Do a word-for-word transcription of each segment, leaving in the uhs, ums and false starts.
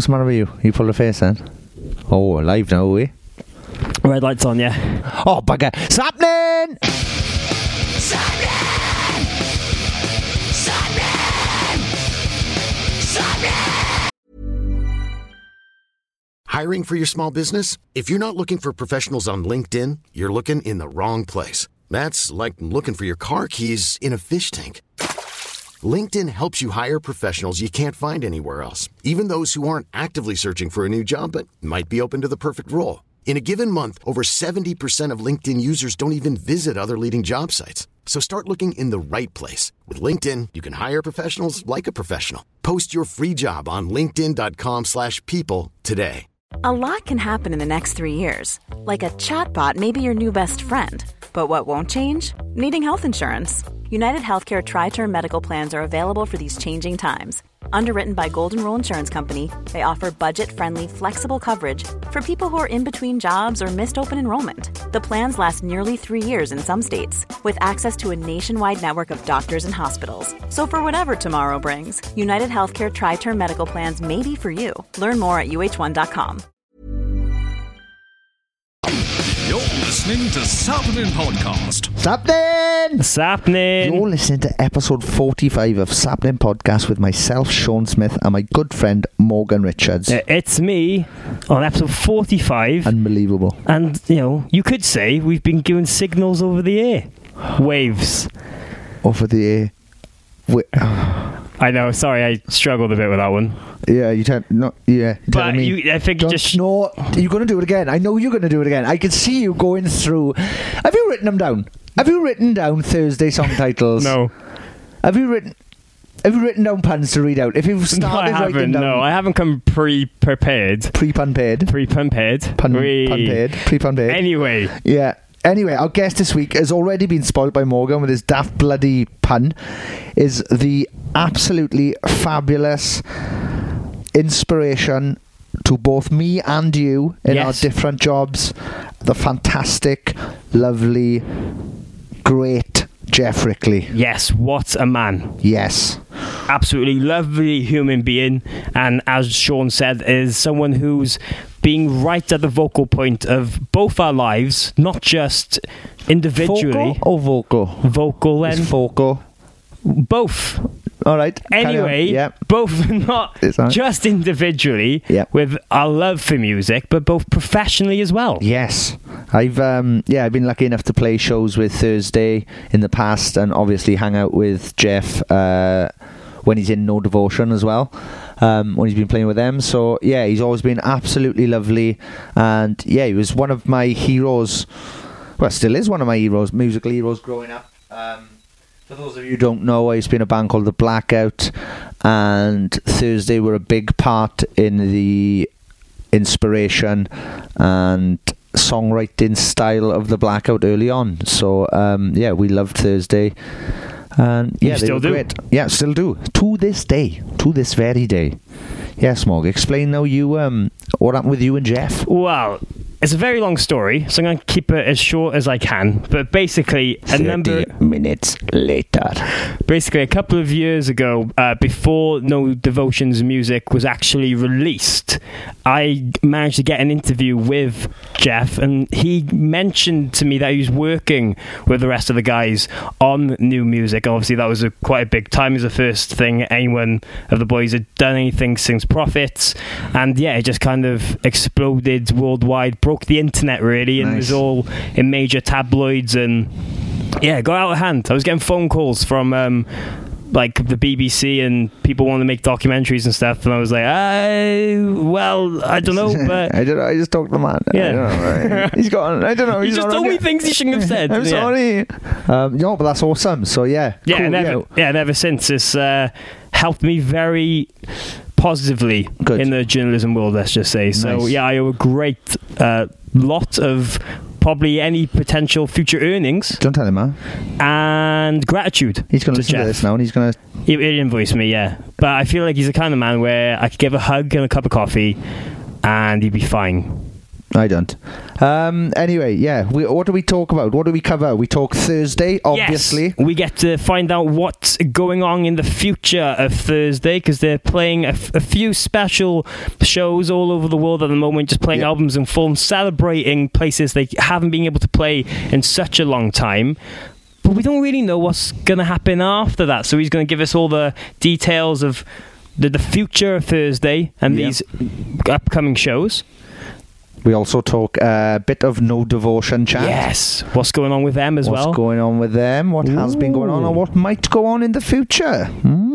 What's the matter with you? You pulled a face then? Oh, we're live now, are we? Red light's on, yeah. Oh, bugger. It's happening! Hiring for your small business? If you're not looking for professionals on LinkedIn, you're looking in the wrong place. That's like looking for your car keys in a fish tank. LinkedIn helps you hire professionals you can't find anywhere else, even those who aren't actively searching for a new job but might be open to the perfect role. In a given month, over seventy percent of LinkedIn users don't even visit other leading job sites. So start looking in the right place. With LinkedIn, you can hire professionals like a professional. Post your free job on linkedin.com slash people today. A lot can happen in the next three years. Like a chatbot may be your new best friend. But what won't change? Needing health insurance. United Healthcare Tri-Term Medical Plans are available for these changing times. Underwritten by Golden Rule Insurance Company, they offer budget-friendly, flexible coverage for people who are in between jobs or missed open enrollment. The plans last nearly three years in some states, with access to a nationwide network of doctors and hospitals. So for whatever tomorrow brings, United Healthcare Tri-Term Medical Plans may be for you. Learn more at U H one dot com. You're listening to Sapnin Podcast. Sapnin! Sapnin! You're listening to episode forty-five of Sapnin Podcast with myself, Sean Smith, and my good friend, Morgan Richards. Uh, it's me on episode forty-five. Unbelievable. And, you know, you could say we've been given signals over the air. Waves. Over the air. Wait. I know, sorry, I struggled a bit with that one. Yeah, you tell not. Yeah, you but me. You, I think Don't, just no, you're going to do it again. I know you're going to do it again. I can see you going through. Have you written them down? Have you written down Thursday song titles? No. Have you written? Have you written down puns to read out? If you've started no, I haven't. writing down, No, I haven't come pre-prepared. Pre-pun paid. Pre-pun paid. Pun, Pre- pun paid. Pre-pun paid. Anyway. Yeah. Anyway, our guest this week has already been spoiled by Morgan with his daft bloody pun. Is the absolutely fabulous inspiration to both me and you in yes. our different jobs. The fantastic, lovely, great Jeff Rickley. Yes, what a man. Yes. Absolutely lovely human being, and as Sean said, is someone who's being right at the vocal point of both our lives, not just individually. Vocal or vocal? Vocal then. It's vocal. Both. All right. Anyway, yep. both not just individually yep. with our love for music, but both professionally as well. Yes. I've um yeah, I've been lucky enough to play shows with Thursday in the past, and obviously hang out with Jeff uh, when he's in No Devotion as well. Um, when he's been playing with them. So yeah, he's always been absolutely lovely, and yeah, he was one of my heroes. Well, still is one of my heroes, musical heroes growing up. Um, For those of you who don't know, I used to be in a band called The Blackout, and Thursday were a big part in the inspiration and songwriting style of The Blackout early on. So, um, yeah, we loved Thursday. And yeah, you they still were do? great. Yeah, still do. To this day. To this very day. Yes, Morg, explain now you, um, what happened with you and Jeff? Well, it's a very long story, so I'm going to keep it as short as I can. But basically, a number minutes later, basically a couple of years ago, uh, before No Devotion's music was actually released, I managed to get an interview with Jeff, and he mentioned to me that he was working with the rest of the guys on new music. Obviously, that was a, quite a big time. It was the first thing anyone of the boys had done anything since Prophets, and yeah, it just kind of exploded worldwide. Broke the internet really, and nice. It was all in major tabloids, and yeah, got out of hand. I was getting phone calls from um, like the B B C and people wanting to make documentaries and stuff, and I was like, I well, I don't know, but I don't know. I just talked to the man. Yeah, I don't know, right? He's got. I don't know. He He's just told me things he shouldn't have said. I'm yeah. sorry. Um, no, but that's awesome. So yeah, yeah, cool, and ever, yeah. yeah, and ever since it's uh, helped me very positively Good. in the journalism world, let's just say. So Nice. yeah, I owe a great uh, lot of probably any potential future earnings. Don't tell him, man. And gratitude. He's going to listen Jeff. to this now, and he's going to. He, he'll invoice me, yeah. But I feel like he's the kind of man where I could give a hug and a cup of coffee, and he'd be fine. I don't. Um, anyway, yeah. We, what do we talk about? What do we cover? We talk Thursday, obviously. Yes, we get to find out what's going on in the future of Thursday, because they're playing a, f- a few special shows all over the world at the moment, just playing yeah. albums in full, celebrating places they haven't been able to play in such a long time. But we don't really know what's going to happen after that. So he's going to give us all the details of the, the future of Thursday and yeah. these upcoming shows. We also talk a uh, bit of No Devotion chat. Yes. What's going on with them as What's well? What's going on with them? What Ooh. has been going on, or what might go on in the future?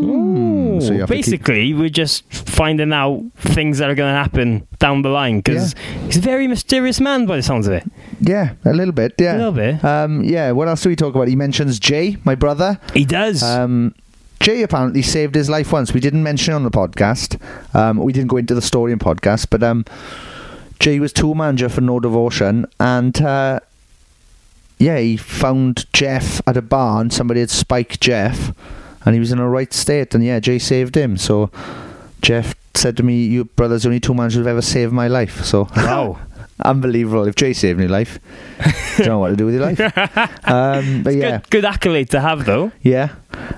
Mm. So you have Basically, keep... we're just finding out things that are going to happen down the line, because yeah. he's a very mysterious man by the sounds of it. Yeah, a little bit. Yeah, a little bit. Um, yeah. What else do we talk about? He mentions Jay, my brother. He does. Um, Jay apparently saved his life once. We didn't mention it on the podcast. Um, we didn't go into the story in podcast, but um. Jay was tour manager for No Devotion, and uh, yeah, he found Jeff at a bar, and somebody had spiked Jeff, and he was in a right state, and yeah, Jay saved him. So Jeff said to me, "Your brother's the only tour manager who've ever saved my life." So wow. Unbelievable. If Jay saved my life, don't know what to do with your life. Um, but it's yeah, good, good accolade to have, though. Yeah.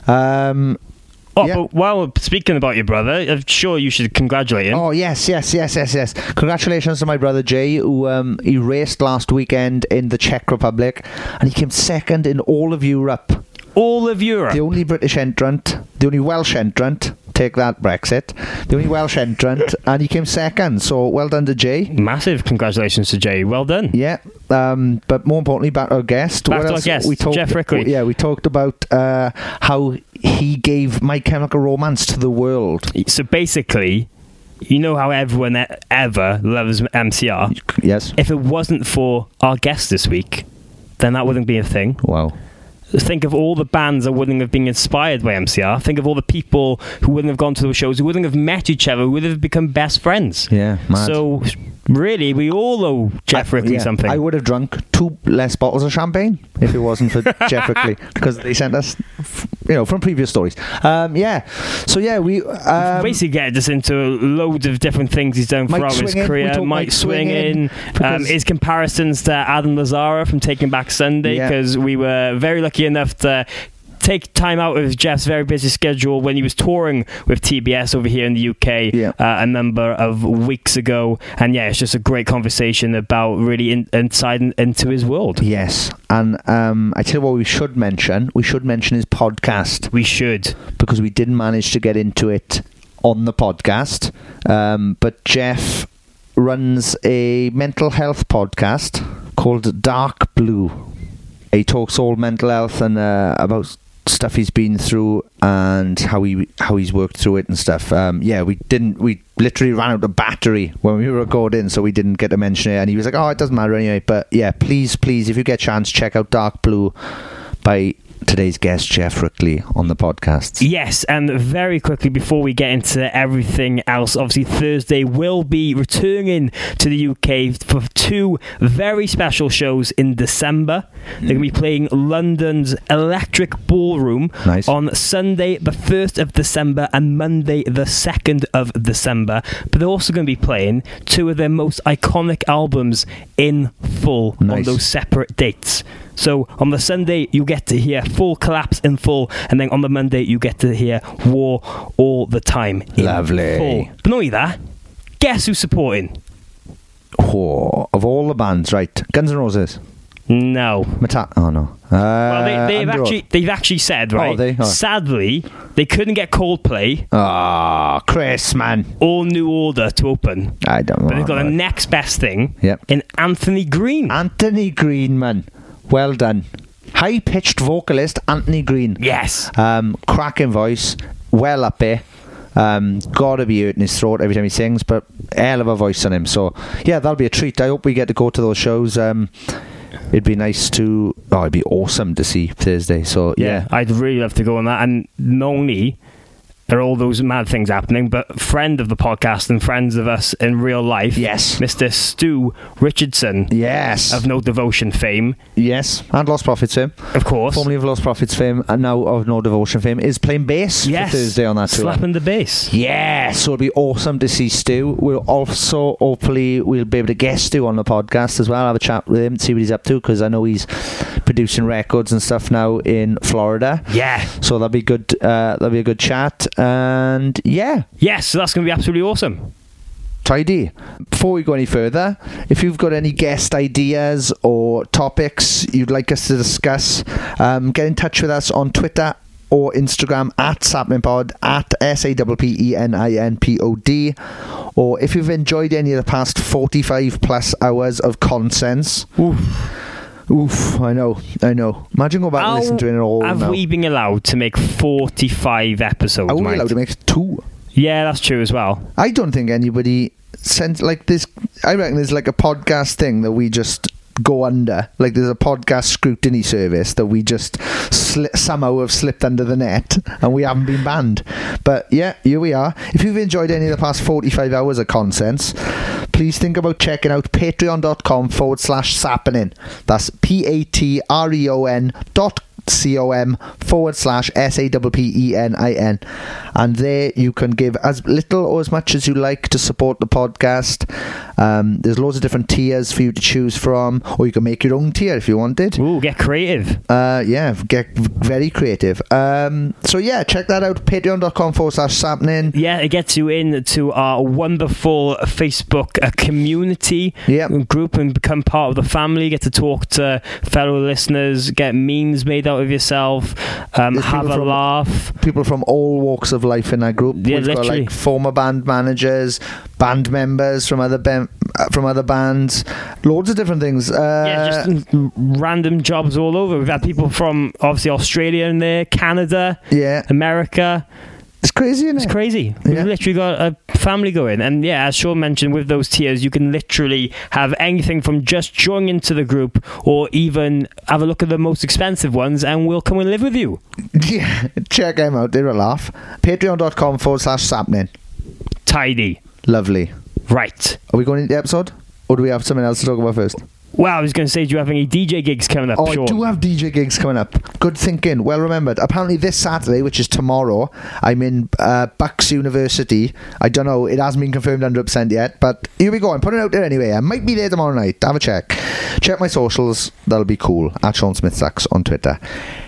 Um, Oh, yeah. but while speaking about your brother, I'm sure you should congratulate him. Oh, yes, yes, yes, yes, yes. Congratulations to my brother Jay, who um, he raced last weekend in the Czech Republic, and he came second in all of Europe. All of Europe? The only British entrant, the only Welsh entrant, take that Brexit, the only Welsh entrant, and he came second, so well done to Jay. Massive congratulations to Jay, well done. Yeah, um, but more importantly, back to our guest. Back what to else? our guest, we talked, Jeff Rickley. Yeah, we talked about uh, how he gave My Chemical Romance to the world. So basically, you know how everyone ever loves M C R? Yes. If it wasn't for our guest this week, then that wouldn't be a thing. Wow. Think of all the bands that wouldn't have been inspired by M C R. Think of all the people who wouldn't have gone to those shows, who wouldn't have met each other, who would have become best friends. Yeah, mad. So, really, we all owe Jeff Rickley yeah, something. I would have drunk two less bottles of champagne if it wasn't for Jeff Rickley, because they sent us, you know, from previous stories. Um, yeah. So, yeah, we... Um, basically get us into loads of different things he's done throughout his career. Mike, Mike Swinging, um, his comparisons to Adam Lazzara from Taking Back Sunday, because yeah. we were very lucky enough to take time out of Jeff's very busy schedule when he was touring with T B S over here in the U K yeah. uh, a number of weeks ago. And yeah, it's just a great conversation about really in, inside in, into his world. Yes. And um, I tell you what we should mention. We should mention his podcast. We should. Because we didn't manage to get into it on the podcast. Um, but Jeff runs a mental health podcast called Dark Blue. He talks all mental health and uh, about stuff he's been through and how he how he's worked through it and stuff. Um, yeah, we didn't. We literally ran out of battery when we were recording, so we didn't get to mention it. And he was like, "Oh, it doesn't matter anyway." But yeah, please, please, if you get a chance, check out Dark Blue by today's guest, Jeff Rickley, on the podcast. Yes, and very quickly before we get into everything else, obviously Thursday will be returning to the U K for two very special shows in December. Mm. They're going to be playing London's Electric Ballroom nice. on Sunday the first of December and Monday the second of December. But they're also going to be playing two of their most iconic albums in full nice. on those separate dates. So on the Sunday, you get to hear Full Collapse in full, and then on the Monday, you get to hear War All the Time in Lovely. full. But not only that, guess who's supporting? Oh, of all the bands, right? Guns N' Roses? No. Meta- oh, no. Uh, well, they, they've, actually, they've actually said, right, oh, they? Oh. sadly, they couldn't get Coldplay. Ah, oh, Chris, man. Or New Order to open. I don't know. But they've got the next best thing yep. in Anthony Green. Anthony Green, man. Well done. High-pitched vocalist Anthony Green. Yes. Um, cracking voice. Well up there. Um, gotta be hurting his throat every time he sings, but hell of a voice on him. So, yeah, that'll be a treat. I hope we get to go to those shows. Um, it'd be nice to... Oh, it'd be awesome to see Thursday. So, yeah. yeah. I'd really love to go on that. And not only... there are all those mad things happening, but friend of the podcast and friends of us in real life, Yes. Mister Stu Richardson Yes. of No Devotion fame, Yes. And Lost Prophets fame. of course. Formerly of Lost Prophets fame and now of No Devotion fame, is playing bass yes, for Thursday on that tour. slapping the bass. Yeah, so it'll be awesome to see Stu. We'll also, hopefully, we'll be able to get Stu on the podcast as well, have a chat with him, see what he's up to, because I know he's producing records and stuff now in Florida. Yeah. So that'll be good. Uh, that'll be a good chat. And yeah, Yes, so that's going to be absolutely awesome. tidy. Before we go any further, if you've got any guest ideas or topics you'd like us to discuss, um, get in touch with us on Twitter or Instagram at SappeninPod, at S A P P E N I N P O D. Or if you've enjoyed any of the past forty-five plus hours of Consense. Oof. Oof, I know, I know. Imagine going back and listen to it all have now. we been allowed to make forty-five episodes, Are we Mike? allowed to make two? Yeah, that's true as well. I don't think anybody sent like this. I reckon there's like a podcast thing that we just go under. Like there's a podcast scrutiny service that we just sli- somehow have slipped under the net and we haven't been banned. But yeah, here we are. If you've enjoyed any of the past forty-five hours of Consense, please think about checking out patreon.com forward slash sappenin. That's P-A-T-R-E-O-N dot C-O-M forward slash S-A-P-P-E-N-I-N. And there you can give as little or as much as you like to support the podcast. Um, there's loads of different tiers for you to choose from, or you can make your own tier if you wanted. Ooh, get creative. Uh, yeah, get very creative. Um, so yeah, check that out. Patreon.com forward slash sappenin. Yeah, it gets you into our wonderful Facebook uh, community Yep. group and become part of the family. Get to talk to fellow listeners, get memes made out of yourself, um, There's have a people from- laugh. People from all walks of life in that group. Yeah, We've got literally. like former band managers, band members from other band, from other bands, loads of different things. Uh, Yeah, just random jobs all over. We've had people from obviously Australia in there, Canada, yeah, America. it's crazy, isn't it? It's crazy. We've Yeah. literally got a family going. And yeah, as Sean mentioned, with those tiers, you can literally have anything from just joining into the group or even have a look at the most expensive ones and we'll come and live with you. Yeah, check them out. They're a laugh. Patreon.com forward slash sappenin. Tidy. Lovely. Right. Are we going into the episode? Or do we have something else to talk about first? Well, I was going to say, do you have any D J gigs coming up, Oh, Sean? I do have D J gigs coming up. Good thinking. Well remembered. Apparently this Saturday, which is tomorrow, I'm in uh, Bucks University. I don't know. It hasn't been confirmed one hundred percent yet. But here we go. I'm putting it out there anyway. I might be there tomorrow night. Have a check. Check my socials. That'll be cool. At Sean Smith Sax on Twitter.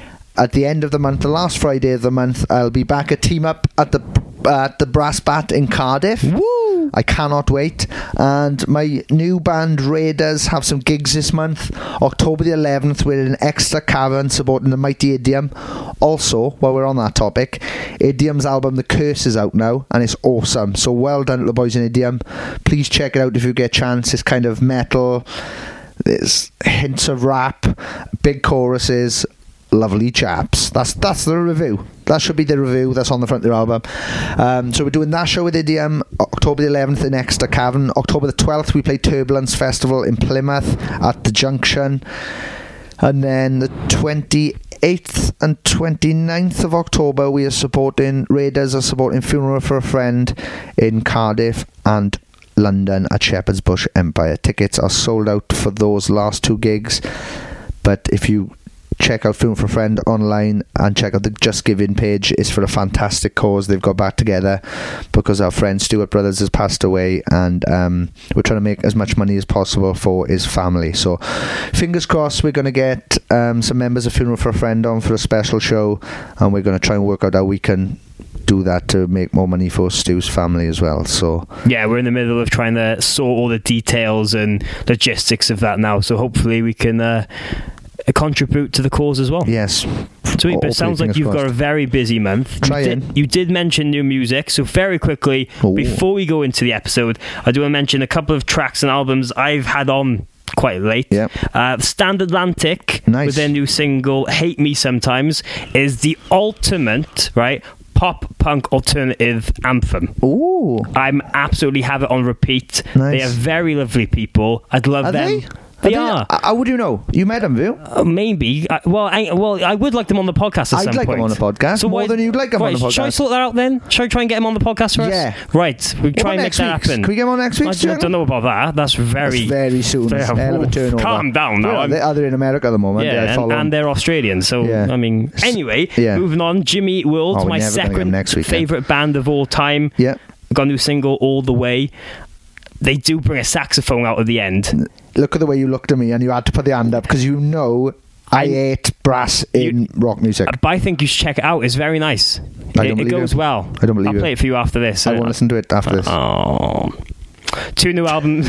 At the end of the month, the last Friday of the month, I'll be back at Team Up at the uh, at the Brass Bat in Cardiff. Woo! I cannot wait. And my new band Raiders have some gigs this month. October the eleventh, we're in Exeter Cavern supporting the mighty Idiom. Also, while we're on that topic, Idiom's album The Curse is out now and it's awesome. So well done to the boys in Idiom. Please check it out if you get a chance. It's kind of metal. There's hints of rap, big choruses. Lovely chaps. That's that's the review. That should be the review that's on the front of their album. Um, so we're doing that show with Idiom October the eleventh in Exeter Cavern. October the twelfth we play Turbulence Festival in Plymouth at the Junction. And then the twenty-eighth and twenty-ninth of October we are supporting Raiders are supporting Funeral for a Friend in Cardiff and London at Shepherd's Bush Empire. Tickets are sold out for those last two gigs. But if you check out Film for a Friend online and check out the Just Giving page. It's for a fantastic cause. They've got back together because our friend Stuart Brothers has passed away and um, we're trying to make as much money as possible for his family. So fingers crossed we're going to get um, some members of Funeral for a Friend on for a special show and we're going to try and work out how we can do that to make more money for Stu's family as well. So yeah, we're in the middle of trying to sort all the details and logistics of that now, so hopefully we can uh, contribute to the cause as well. yes, Sweet, but it sounds like you've got a very busy month. You Trying. did, you did mention new music, so very quickly, Ooh. before we go into the episode, I do want to mention a couple of tracks and albums I've had on quite late. Yep. Uh, Stand Atlantic, Nice. with their new single, Hate Me Sometimes, is the ultimate, right, pop punk alternative anthem. Ooh, I'm absolutely have it on repeat. Nice. They are very lovely people. I'd love Are them. they? They are. They, how would you know? You met them, have you? Uh, maybe. I, well, I, well, I would like them on the podcast at I'd some like point. them on the podcast So more why- than you'd like them right, on the podcast. Shall I sort that out then? Shall I try and get them on the podcast for us? Yeah. Right. We What try about and make next that week's? happen. Can we get them on next I, week's, do you I don't know about that. That's very... That's very soon. It's a hell of a Oof, turnover. Calm down now. Well, I'm- they, are they in America at the moment? Yeah, I and, follow and them. they're Australian, so Yeah. I mean. Anyway, Yeah. moving on. Jimmy Eat World, Oh, we're my never gonna get them second next week, then. favorite band of all time. Yeah. Got a new single, All the Way. They do bring a saxophone out at the end. Look at the way you looked at me and you had to put the hand up because you know I, I- hate brass in rock music. But I think you should check it out. It's very nice. I it, don't it believe goes it. well. I don't believe I'll it. play it for you after this. I Uh, won't listen to it after this. Oh. Two new albums.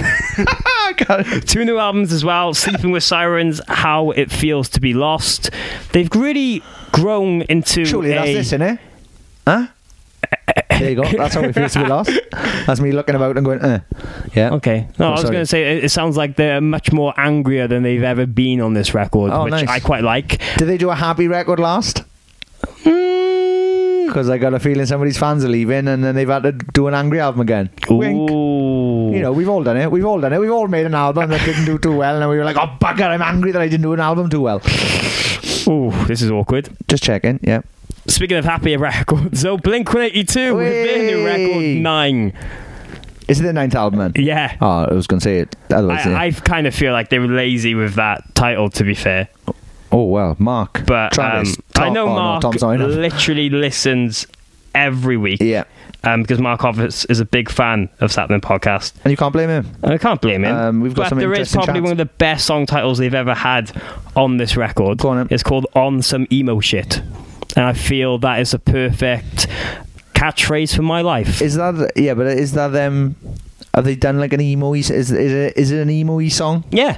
Two new albums as well. Sleeping with Sirens, How It Feels to Be Lost. They've really grown into Surely a... that's this, isn't it? Huh? There you go. That's how it feels to be lost. That's me looking about and going, uh. Yeah. Okay. No, Oh, I was sorry. going to say, it, it sounds like they're much more angrier than they've ever been on this record, Oh, which nice. I quite like. Did they do a happy record last? Mm. Because I got a feeling somebody's fans are leaving and then they've had to do an angry album again. Wink. Ooh. You know, we've all done it. We've all done it. We've all made an album that didn't do too well and then we were like, oh, bugger, I'm angry that I didn't do an album too well. Ooh, this is awkward. Just checking, yeah. Speaking of happier records, so Blink one eighty-two with their new record, Nine. Is it the ninth album then? Yeah. Oh, I was going to say it. Otherwise, yeah. I, I kind of feel like they were lazy with that title, to be fair. Oh, well, Mark. But Travis. um, Tom, I know oh, Mark no, Tom's not enough. literally listens every week. Yeah. Um, because Mark Office is a big fan of Sapling Podcast. And you can't blame him. I can't blame him. Um, we've got but some there is interesting probably chats. one of the best song titles they've ever had on this record. Go on, then. It's called On Some Emo Shit. And I feel that is a perfect catchphrase for my life. Is that, yeah, but is that, um, have they done like an emo-y, is, is, it, is it an emo-y song? Yeah.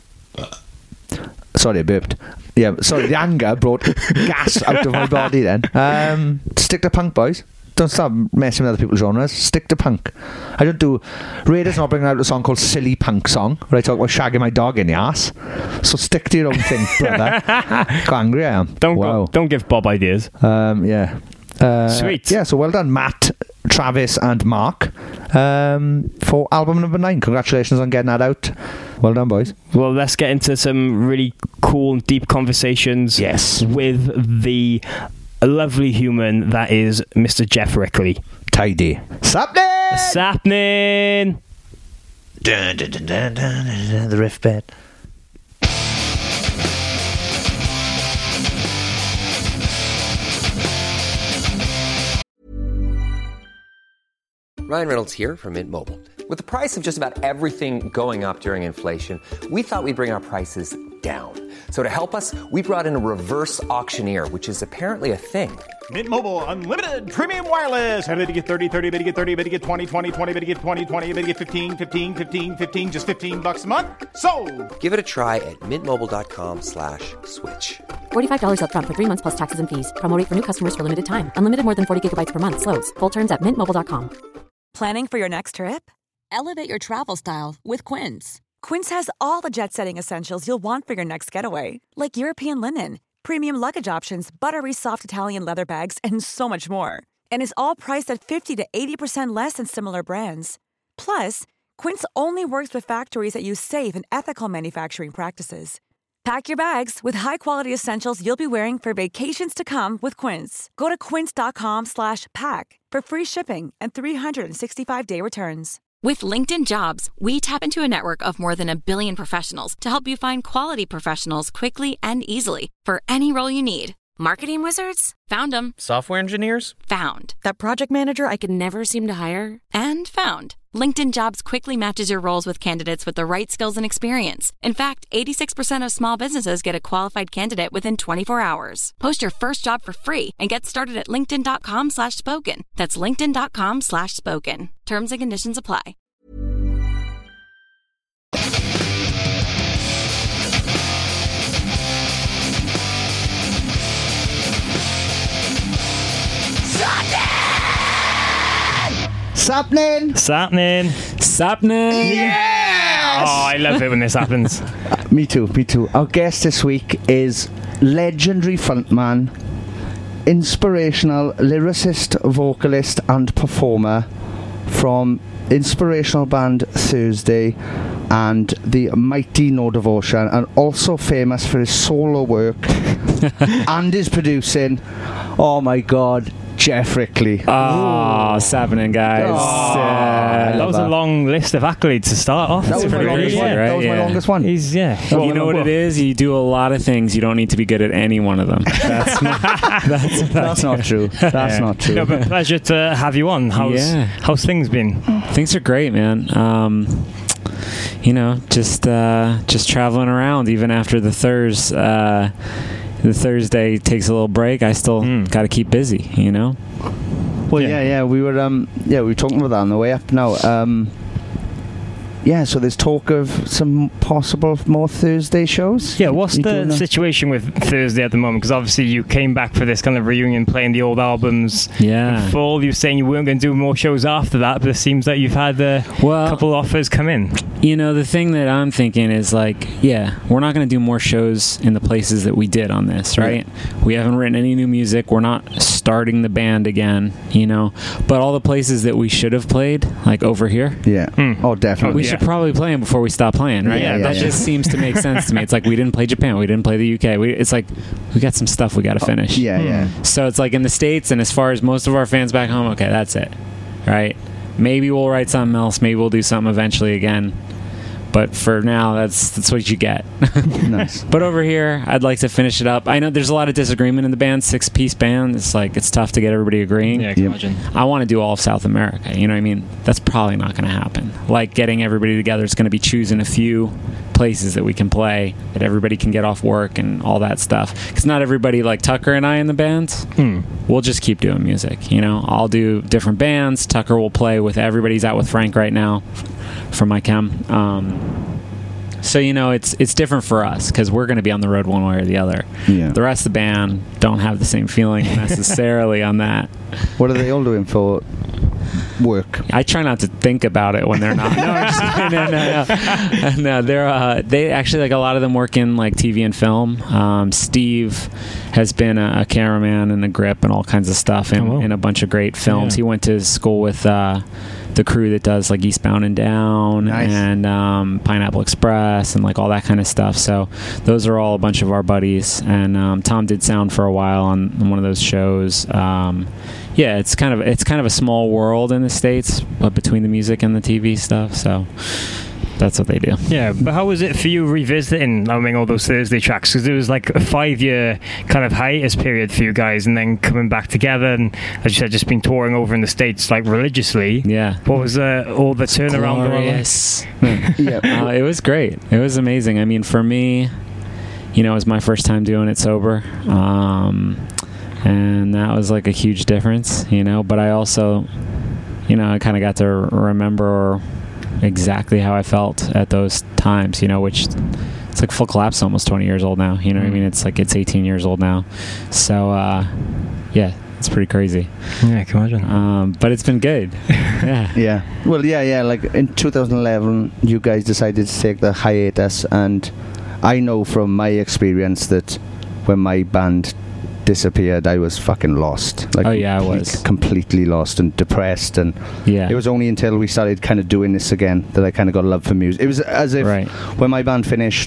Sorry, I burped. Yeah, sorry, the anger brought gas out of my body then. Um, stick to punk, boys. Don't stop messing with other people's genres. Stick to punk. I don't do... Raiders not bringing out a song called Silly Punk Song, where I talk about shagging my dog in the ass. So stick to your own thing, brother. How angry I am. Don't wow. go, don't give Bob ideas. Um, yeah. Uh, Sweet. Yeah, so well done, Matt, Travis and Mark, um, for album number nine. Congratulations on getting that out. Well done, boys. Well, let's get into some really cool and deep conversations Yes. with the lovely human that is Mister Jeff Rickley. Tidy. Sapnin! Sapnin! Dun, dun, dun, dun, dun, dun, the riff bed. Ryan Reynolds here from Mint Mobile. With the price of just about everything going up during inflation, we thought we'd bring our prices down. So to help us, we brought in a reverse auctioneer, which is apparently a thing. Mint Mobile Unlimited Premium Wireless. How to get thirty, thirty, bit to get thirty, bit to get twenty, twenty, twenty, bit to get twenty, twenty, bit to get fifteen, fifteen, fifteen, fifteen, just fifteen bucks a month? Sold! Give it a try at mintmobile.com slash switch. forty-five dollars up front for three months plus taxes and fees. Promo rate for new customers for limited time. Unlimited more than forty gigabytes per month. Slows full terms at mint mobile dot com. Planning for your next trip? Elevate your travel style with Quince. Quince has all the jet-setting essentials you'll want for your next getaway, like European linen, premium luggage options, buttery soft Italian leather bags, and so much more. And is all priced at fifty to eighty percent less than similar brands. Plus, Quince only works with factories that use safe and ethical manufacturing practices. Pack your bags with high-quality essentials you'll be wearing for vacations to come with Quince. Go to quince.com slash pack for free shipping and three sixty-five day returns. With LinkedIn Jobs, we tap into a network of more than a billion professionals to help you find quality professionals quickly and easily for any role you need. Marketing wizards? Found them. Software engineers? Found. That project manager I could never seem to hire? And found. LinkedIn Jobs quickly matches your roles with candidates with the right skills and experience. In fact, eighty-six percent of small businesses get a qualified candidate within twenty-four hours. Post your first job for free and get started at linkedin.com slash spoken. That's linkedin.com slash spoken. Terms and conditions apply. Sapnin! Sapnin! Sapnin! Yes! Oh, I love it when this happens. Me too, me too. Our guest this week is legendary frontman, inspirational lyricist, vocalist and performer from inspirational band Thursday, and the mighty No Devotion, and also famous for his solo work and his producing. Oh my God, Jeff Rickley. Oh, what's happening, guys? Oh, uh, that was that. a long list of accolades to start off. That was my longest one. right? That was yeah. my longest one. He's yeah. Well, Well, you know what well, it is? You do a lot of things. You don't need to be good at any one of them. That's not, that's, That's not true. That's yeah. not true. No, but pleasure to have you on. How's Yeah. how's things been? Things are great, man. Um, you know, just uh, just traveling around. Even after the Thurs, uh, the Thursday takes a little break. I still Mm. got to keep busy. You know. Well, Yeah. yeah. yeah, we were, um, yeah, we were talking about that on the way up now. Um, yeah, so there's talk of some possible more Thursday shows. Yeah, what's You the doing that? situation with Thursday at the moment? Because obviously you came back for this kind of reunion, playing the old albums Yeah. in full. You were saying you weren't going to do more shows after that, but it seems like you've had a Well, couple offers come in. You know, the thing that I'm thinking is like, yeah, we're not going to do more shows in the places that we did on this, right? We haven't written any new music. We're not starting the band again, you know. But all the places that we should have played, like over here, Yeah. Hmm. Oh, definitely. we yeah. should probably play them before we stop playing, right? Yeah, yeah, that yeah. just seems to make sense to me. It's like we didn't play Japan, we didn't play the U K. We, it's like we got some stuff we got to finish. Yeah, yeah. So it's like in the States, and as far as most of our fans back home, okay, that's it, right? Maybe we'll write something else. Maybe we'll do something eventually again. But for now, that's that's what you get. Nice. But over here, I'd like to finish it up. I know there's a lot of disagreement in the band, six-piece band. It's like it's tough to get everybody agreeing. Yeah, I can Yep. imagine. I want to do all of South America. You know what I mean? That's probably not going to happen. Like getting everybody together, it's going to be choosing a few places that we can play, that everybody can get off work and all that stuff. Because not everybody, like Tucker and I in the band, Hmm. we'll just keep doing music. You know, I'll do different bands. Tucker will play with everybody. He's out with Frank right now from my chem. Um, so you know, it's it's different for us because we're going to be on the road one way or the other. Yeah. The rest of the band don't have the same feeling necessarily on that. What are they all doing for work? I try not to think about it when they're not. No, I'm just, no, no, no. no they're uh, they actually like a lot of them work in like T V and film. Um, Steve has been a, a cameraman and a grip and all kinds of stuff in, Oh, wow. in a bunch of great films. Yeah. He went to school with uh, the crew that does like Eastbound and Down Nice. and um, Pineapple Express and like all that kind of stuff. So those are all a bunch of our buddies. And um, Tom did sound for a while on, on one of those shows. Um, yeah, it's kind of it's kind of a small world in the States, but between the music and the T V stuff. So that's what they do. Yeah, but how was it for you revisiting, I mean, all those Thursday tracks? Because it was like a five-year kind of hiatus period for you guys, and then coming back together, and as you said, just been touring over in the States like religiously. Yeah. What was uh, all the turnaround going on? Glorious. Yeah. Uh, it was great. It was amazing. I mean, for me, you know, it was my first time doing it sober. Um, and that was like a huge difference, you know, but I also, you know, I kind of got to remember exactly how I felt at those times, you know, which it's like Full Collapse almost twenty years old now, you know what I mean? It's like it's eighteen years old now. So, uh, yeah, it's pretty crazy. Yeah, I can imagine. Um, but it's been good. Yeah. Yeah. Well, yeah, yeah. Like in two thousand eleven, you guys decided to take the hiatus, and I know from my experience that when my band disappeared, I was fucking lost. Like, Oh, yeah, I complete- was. completely lost and depressed. And Yeah. it was only until we started kind of doing this again that I kind of got a love for music. It was as if Right. when my band finished,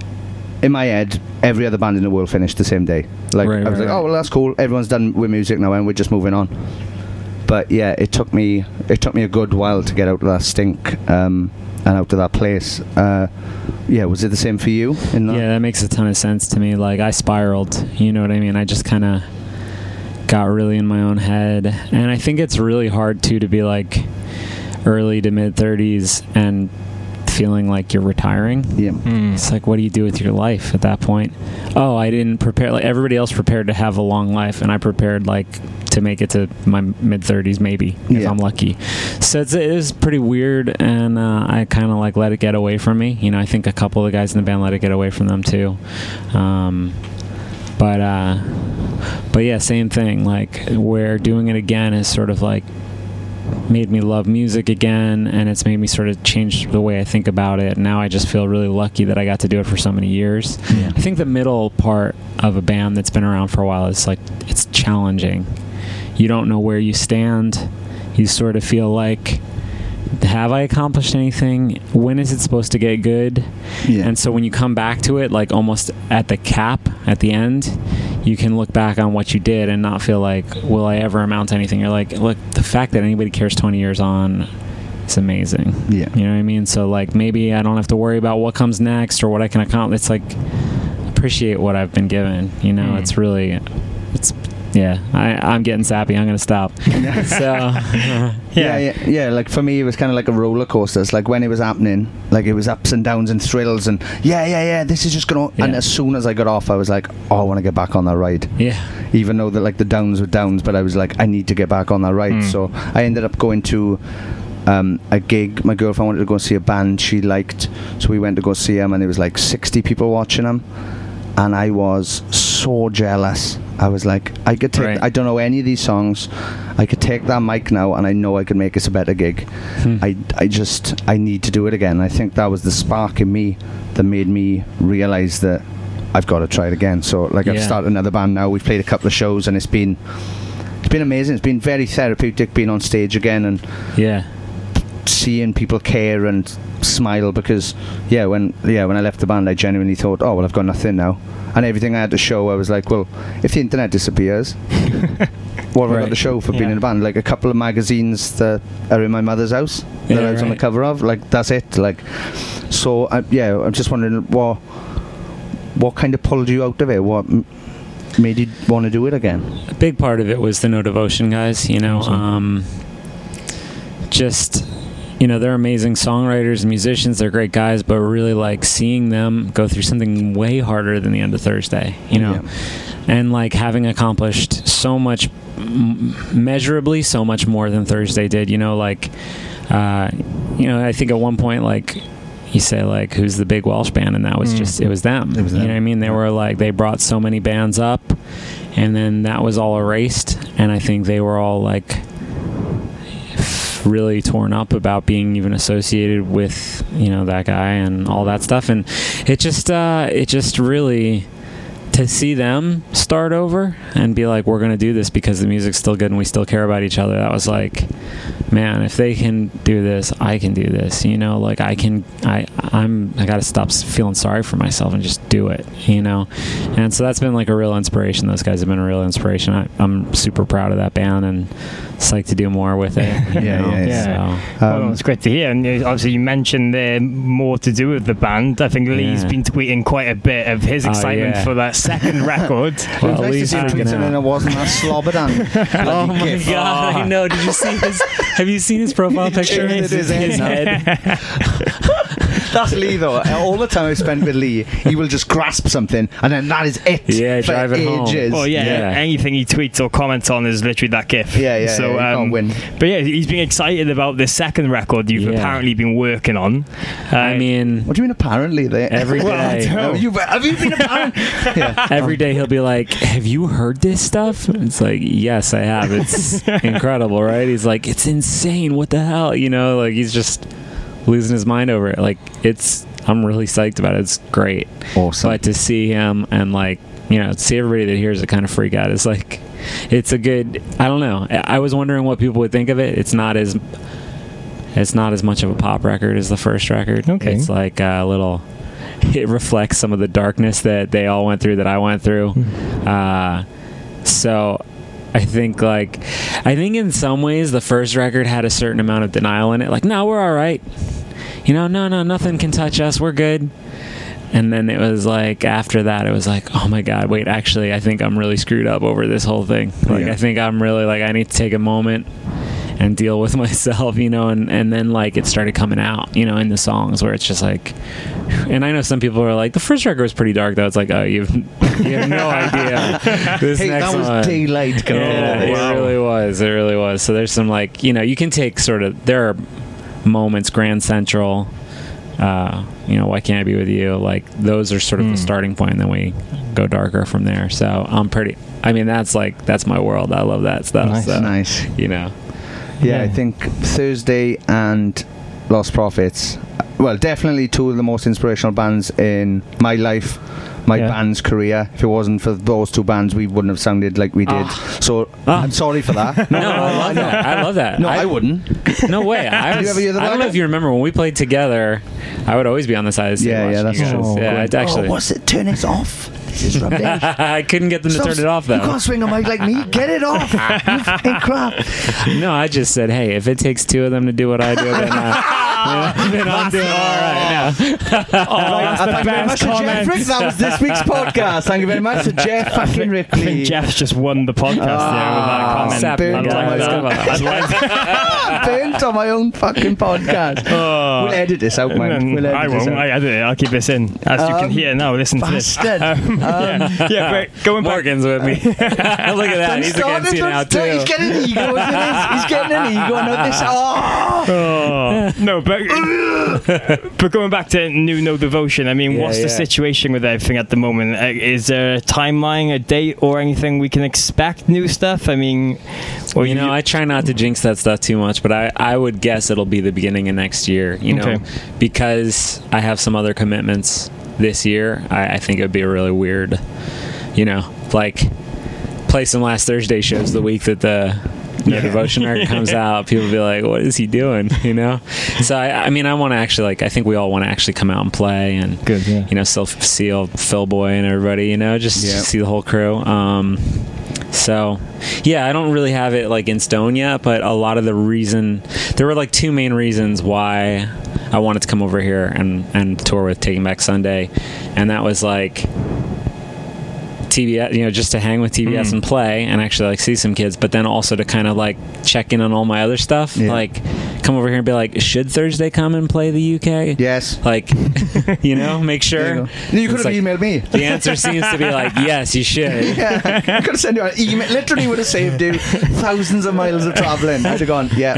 in my head, every other band in the world finished the same day. Like Right, I was right, like, right. oh well, that's cool. Everyone's done with music now, and we're just moving on. But yeah, it took me it took me a good while to get out of that stink um, and out of that place. Uh, yeah, was it the same for you? In that? Yeah, that makes a ton of sense to me. Like, I spiraled, you know what I mean? I just kind of got really in my own head. And I think it's really hard, too, to be, like, early to mid-thirties and feeling like you're retiring. Yeah. Mm. It's like, what do you do with your life at that point? Oh, I didn't prepare. Like, everybody else prepared to have a long life, and I prepared, like, to make it to my mid-thirties, maybe, if Yeah. I'm lucky. So it's, it was pretty weird, and uh, I kind of, like, let it get away from me. You know, I think a couple of the guys in the band let it get away from them, too. Um, but, uh, but yeah, same thing. Like, where doing it again is sort of, like, made me love music again, and it's made me sort of change the way I think about it. Now I just feel really lucky that I got to do it for so many years. Yeah. I think the middle part of a band that's been around for a while is like, it's challenging. You don't know where you stand. You sort of feel like have I accomplished anything? When is it supposed to get good? Yeah. And so when you come back to it, like almost at the cap, at the end, you can look back on what you did and not feel like, will I ever amount to anything? You're like, look, the fact that anybody cares twenty years on is amazing. Yeah. You know what I mean? So like maybe I don't have to worry about what comes next or what I can accomplish. It's like, appreciate what I've been given. You know, mm. it's really, it's, yeah, I, I'm getting sappy. I'm going to stop. so, yeah. yeah, yeah, yeah. Like for me, it was kind of like a roller coaster. It's like when it was happening, like it was ups and downs and thrills, and yeah, yeah, yeah. This is just going to. Yeah. And as soon as I got off, I was like, oh, I want to get back on that ride. Yeah. Even though that like the downs were downs, but I was like, I need to get back on that ride. Mm. So I ended up going to um, a gig. My girlfriend wanted to go see a band she liked, so we went to go see them, and there was like sixty people watching them, and I was so jealous. I was like, I could take, right. I don't know any of these songs. I could take that mic now and I know I could make us a better gig. Hmm. I, I just, I need to do it again. I think that was the spark in me that made me realise that I've got to try it again. So, like, yeah. I've started another band now. We've played a couple of shows and it's been, it's been amazing. It's been very therapeutic being on stage again and yeah, seeing people care and smile because, yeah, when, yeah, when I left the band, I genuinely thought, oh, well, I've got nothing now. And everything I had to show, I was like, well, if the internet disappears, what have right. I got to show for yeah. being in a band? Like a couple of magazines that are in my mother's house yeah, that I was right. on the cover of. Like, that's it. Like, so, uh, yeah, I'm just wondering what what kind of pulled you out of it? What m- made you want to do it again? A big part of it was the No Devotion guys, you know. Awesome. Um, just... You know, they're amazing songwriters and musicians. They're great guys, but really like seeing them go through something way harder than the end of Thursday, you know, yeah. and like having accomplished so much, m- measurably so much more than Thursday did, you know, like, uh, you know, I think at one point, like, you say, like, who's the big Welsh band? And that was mm. just, it was them. It was them. You know what I mean? They yeah. were like, they brought so many bands up, and then that was all erased, and I think they were all like, really torn up about being even associated with, you know, that guy and all that stuff. And it just uh it just really, to see them start over and be like, we're gonna do this because the music's still good and we still care about each other, that was like, man, if they can do this, I can do this, you know, like I can I I'm I gotta stop feeling sorry for myself and just do it, you know. And so that's been like a real inspiration. Those guys have been a real inspiration. I, I'm super proud of that band and psyched to do more with it. yeah, yeah, yeah. So. Um, well, it's great to hear. And obviously, you mentioned there more to do with the band. I think Lee's yeah. been tweeting quite a bit of his excitement oh, yeah. for that second record. Well, well, Lee's tweeting and it wasn't that slobbered on. Oh my gift. God! Oh. I know. Did you see his? Have you seen his profile picture? His, his, his head. That's Lee though. All the time I spent with Lee, he will just grasp something and then that is it. Yeah, drive it ages. home. Oh yeah, yeah, anything he tweets or comments on is literally that gif. Yeah, yeah. So, yeah, um, can't win. But yeah, he's been excited about this second record you've yeah. apparently been working on. Uh, I mean, what do you mean apparently? They every day. Well, have, you, have you been apparent? yeah. Every day he'll be like, "Have you heard this stuff?" It's like, "Yes, I have. It's incredible, right?" He's like, "It's insane. What the hell?" You know, like he's just losing his mind over it. Like it's. I'm really psyched about it. It's great. Awesome. But to see him and like, you know, see everybody that hears it kind of freak out. It's like, it's a good, I don't know. I was wondering what people would think of it. It's not as, it's not as much of a pop record as the first record. Okay. It's like a little, it reflects some of the darkness that they all went through that I went through. Mm-hmm. Uh, so I think like, I think in some ways the first record had a certain amount of denial in it. Like, no, we're all right. You know, no, no, nothing can touch us. We're good. And then it was like, after that, it was like, oh my God, wait, actually, I think I'm really screwed up over this whole thing. Like, yeah. I think I'm really, like, I need to take a moment and deal with myself, you know, and, and then, like, it started coming out, you know, in the songs where it's just like, and I know some people are like, the first record was pretty dark, though. It's like, oh, you've, you have no idea. This hey, next that was one, daylight. Yeah, wow. It really was. It really was. So there's some, like, you know, you can take sort of, there are moments, Grand Central, uh, you know, Why Can't I Be With You, like those are sort of mm. the starting point, and then we go darker from there. So I'm pretty, I mean, that's like, that's my world. I love that stuff. Nice, so, nice. You know. Yeah, yeah, I think Thursday and Lost Prophets, well, definitely two of the most inspirational bands in my life, my Yeah. band's career. If it wasn't for those two bands, we wouldn't have sounded like we did. Ah. So Ah. I'm sorry for that. No, I love that. I love that. No, I, wouldn't. No way. I, Did you was, ever hear the I don't know ballad? if you remember when we played together. I would always be on the side of the stage. Yeah, yeah, watching that's you true. guys. Yeah, I'd actually. Oh, what's it? Turn it off. This is rubbish. I couldn't get them to Stop- turn it off though. You can't swing a mic like me. Get it off. You fucking crap. No, I just said, hey, if it takes two of them to do what I do, then, uh, then, then I'm doing all right now. Oh, that's the Thank you very much best to Jeff comment. Rick. That was this week's podcast. Thank you very much to Jeff fucking I Ripley. think Jeff's just won the podcast there with that comment. Sap I'd burnt like on that. my- I'd like Burnt on my own fucking podcast. Oh. We'll edit this out, man. We'll edit I this won't. out. I edit it. I'll keep this in. As you can Um, hear now, listen to this. bastard. Um, yeah, yeah, but going back. Morgan's with me. Look at that. Don't He's start against it, you don't now, start- He's too. getting an ego, isn't he? He's getting an ego. No, this. Oh. Oh, no, but but going back to New No Devotion, I mean, Yeah, what's the yeah. situation with everything at the moment? Uh, Is there a timeline, a date, or anything we can expect new stuff? I mean, or You know, I try not to jinx that stuff too much, but I, I would guess it'll be the beginning of next year, you know, Okay. because I have some other commitments this year. I, I think it would be really weird, you know, like play some Last Thursday shows the week that the No Devotion record comes out. People be like, what is he doing, you know? So, I, I mean, I want to actually, like, I think we all want to actually come out and play and, Good, yeah. you know, still see old Phil Boy and everybody, you know, just Yeah. see the whole crew. Um, so, yeah, I don't really have it like in stone yet, but a lot of the reason, there were like two main reasons why I wanted to come over here and, and tour with Taking Back Sunday, and that was like T B S, you know, just to hang with T B S Mm. and play and actually like see some kids, but then also to kind of like check in on all my other stuff, Yeah. like come over here and be like, should Thursday come and play the U K? Yes. Like, you know, make There sure. you go. You could It's have like- emailed me. The answer seems to be like, yes, you should. Yeah, I could have sent you an email. Literally would have saved you thousands of miles of travelling. I'd have gone, yeah.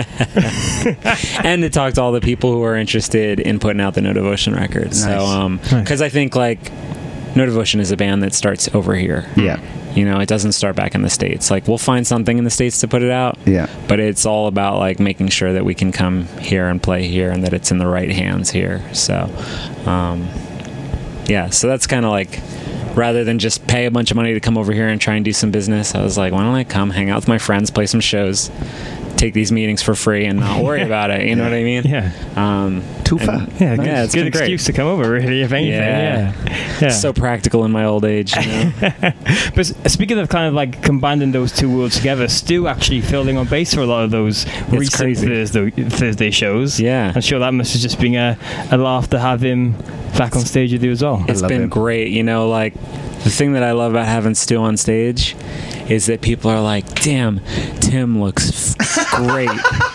And to talk to all the people who are interested in putting out the No Devotion record. So, Nice. um, Nice. because I think like No Devotion is a band that starts over here. Yeah. You know, it doesn't start back in the States. Like, we'll find something in the States to put it out. Yeah. But it's all about like making sure that we can come here and play here and that it's in the right hands here. So, um, yeah. So that's kind of like, rather than just pay a bunch of money to come over here and try and do some business, I was like, why don't I come hang out with my friends, play some shows, take these meetings for free and not worry about it. You know what I mean? Yeah. Um, Too and- far. Yeah, Yeah, it's good been great. excuse to come over, really, if anything. Yeah. Yeah, yeah. So practical in my old age, you know? But s- speaking of kind of like combining those two worlds together, Stu actually filling on bass for a lot of those recent crazy. Thursday, Thursday shows. Yeah. I'm sure that must have just been a, a laugh to have him back on stage with you as well. It's love been him. great. You know, like, the thing that I love about having Stu on stage is that people are like, damn, Tim looks f- great.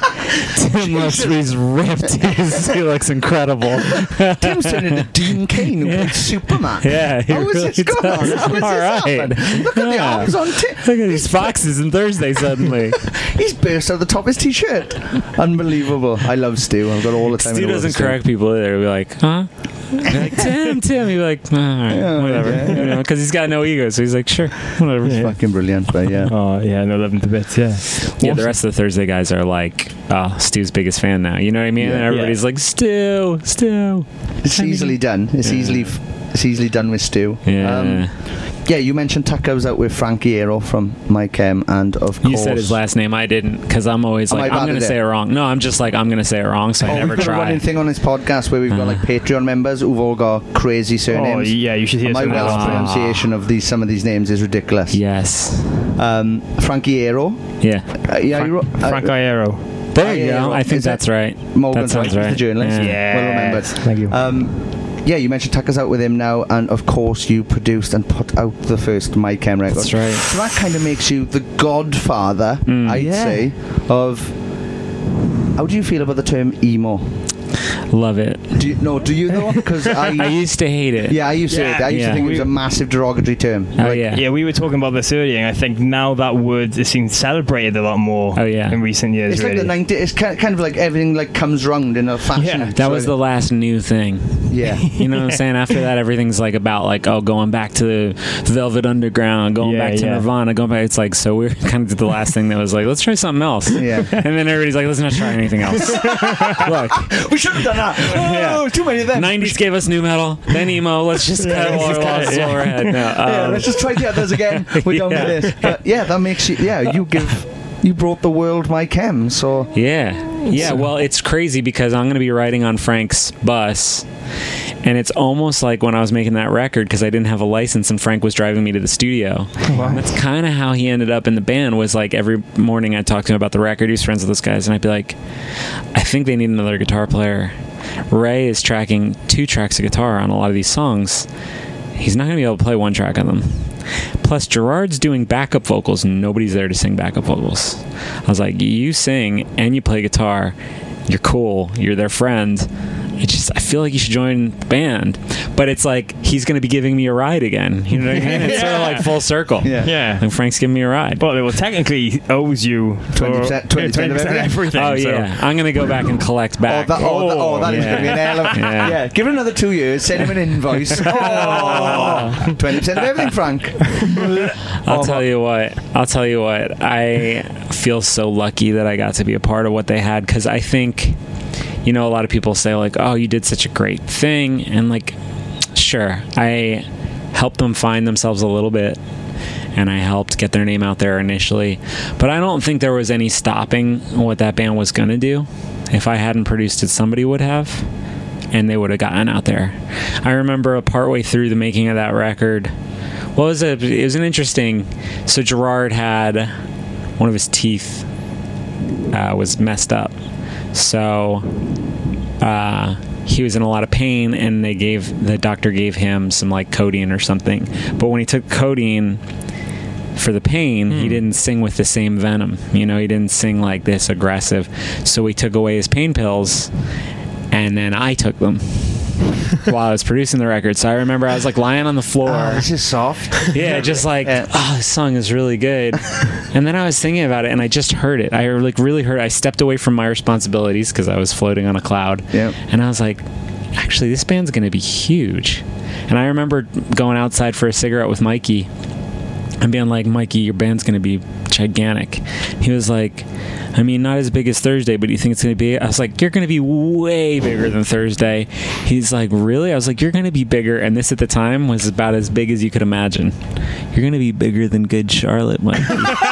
Tim looks, he's ripped. He's, he looks incredible. Tim's turned into Dean Cain, who played Superman. Yeah, he How is really this going on? does. How is this All right. happen? Look at the Yeah. arms on Tim. Look at these foxes in Thursday suddenly. He's burst out the top of his t-shirt. Unbelievable. I love Stu. I've got all the time. Stu in the world doesn't for Stu. correct people either. He'll be like, huh? Be like, Tim, Tim. He'd be like, all right, Yeah, whatever. yeah. You know, because he's got no ego, so he's like, sure, whatever. It's fucking brilliant, but yeah. Oh, yeah, no, love him to bits, yeah. Yeah, the rest of the Thursday guys are like, oh, Stu's biggest fan now. You know what I mean? Yeah. And everybody's Yeah. like, Stu, Stu. It's easily done. It's Yeah. easily f- it's easily done with Stu. Yeah. Um, yeah, you mentioned Tucker was out with Frankie Aero from My Chem, and of course You said his last name. I didn't, because I'm always Am like, I I'm bad going to at say it? it wrong. No, I'm just like, I'm going to say it wrong, so I Oh, never we've got a try. running thing on this podcast where we've got Uh. like Patreon members who've all got crazy Oh, surnames. yeah, you should hear And my some of Welsh that. pronunciation of these some of these names is ridiculous. Yes. Um, Frankie Aero. Yeah. Uh, yeah, Frank, you ro- uh, Frank Iero. There you Iero. go. I think Is it? that's right. Morgan's that sounds right. He's right. the journalist. Yeah. Well remembered. Thank you. Um, yeah, you mentioned Tucker's out with him now, and of course you produced and put out the first My Chem record. That's right. So that kind of makes you the godfather, Mm. I'd Yeah. say, of. How do you feel about the term emo? Love it. Do you, no, do you though? Because I, I used to hate it. yeah, I used to. Yeah. I used Yeah. to think it was a massive derogatory term. Oh, Like, yeah. Yeah, we were talking about this earlier, and I think now that word is seen celebrated a lot more Oh, yeah. in recent years, It's really. like the nineties. It's kind kind of like everything like comes round in a fashion. Yeah, That was So- the last new thing. Yeah. You know what I'm saying? After that, everything's like about like, oh, going back to the Velvet Underground, going Yeah, back to yeah. Nirvana, going back. It's like, so we kind of did the last thing that was like, let's try something else. Yeah. And then everybody's like, let's not try anything else. Look, We should have done that. Oh, Yeah. too many of them. nineties gave us new metal, then emo. Let's just cut all our losses yeah. overhead. No, Yeah, um, let's just try the others again. We're done Yeah. with this. But yeah, that makes you. Yeah, you give. You brought the world my chem, so Yeah. Yeah, well, it's crazy because I'm going to be riding on Frank's bus, and it's almost like when I was making that record because I didn't have a license and Frank was driving me to the studio. And that's kind of how he ended up in the band. Was like every morning I'd talk to him about the record. He was friends with those guys, and I'd be like, I think they need another guitar player. Ray is tracking two tracks of guitar on a lot of these songs. He's not going to be able to play one track of them. Plus, Gerard's doing backup vocals, and nobody's there to sing backup vocals. I was like, you sing and you play guitar. You're cool. You're their friend. I just, I feel like you should join the band. But it's like, he's going to be giving me a ride again. You know what I mean? It's sort of like full circle. Yeah. Yeah. And Frank's giving me a ride. Well, well, technically, he owes you twenty percent, twenty percent of everything. everything. Oh, so. yeah. I'm going to go back and collect Oh, back. that, oh, that, oh, that is yeah. going to be an element. Yeah. Yeah. Give it another two years. Send him an invoice. Oh, twenty percent of everything, Frank. I'll Oh, tell you what. I'll tell you what. I feel so lucky that I got to be a part of what they had because I think, you know, a lot of people say like, "Oh, you did such a great thing," and like, sure, I helped them find themselves a little bit, and I helped get their name out there initially, but I don't think there was any stopping what that band was gonna do. If I hadn't produced it, somebody would have, and they would have gotten out there. I remember partway through the making of that record. Well, it was, a, it was an interesting... So Gerard had... One of his teeth uh, was messed up. So uh, he was in a lot of pain, and they gave... The doctor gave him some, like, codeine or something. But when he took codeine for the pain, mm. he didn't sing with the same venom. You know, he didn't sing like this aggressive. So we took away his pain pills, and then I took them. While I was producing the record. So I remember I was like lying on the floor. Oh, this is soft. Yeah, just like, Yeah. oh, this song is really good. And then I was thinking about it, and I just heard it. I like really heard it. I stepped away from my responsibilities because I was floating on a cloud. Yeah. And I was like, actually, this band's going to be huge. And I remember going outside for a cigarette with Mikey and being like, Mikey, your band's going to be gigantic. He was like, I mean, not as big as Thursday, but you think it's going to be? I was like, you're going to be way bigger than Thursday. He's like, really? I was like, you're going to be bigger. And this at the time was about as big as you could imagine. You're going to be bigger than Good Charlotte, Mikey.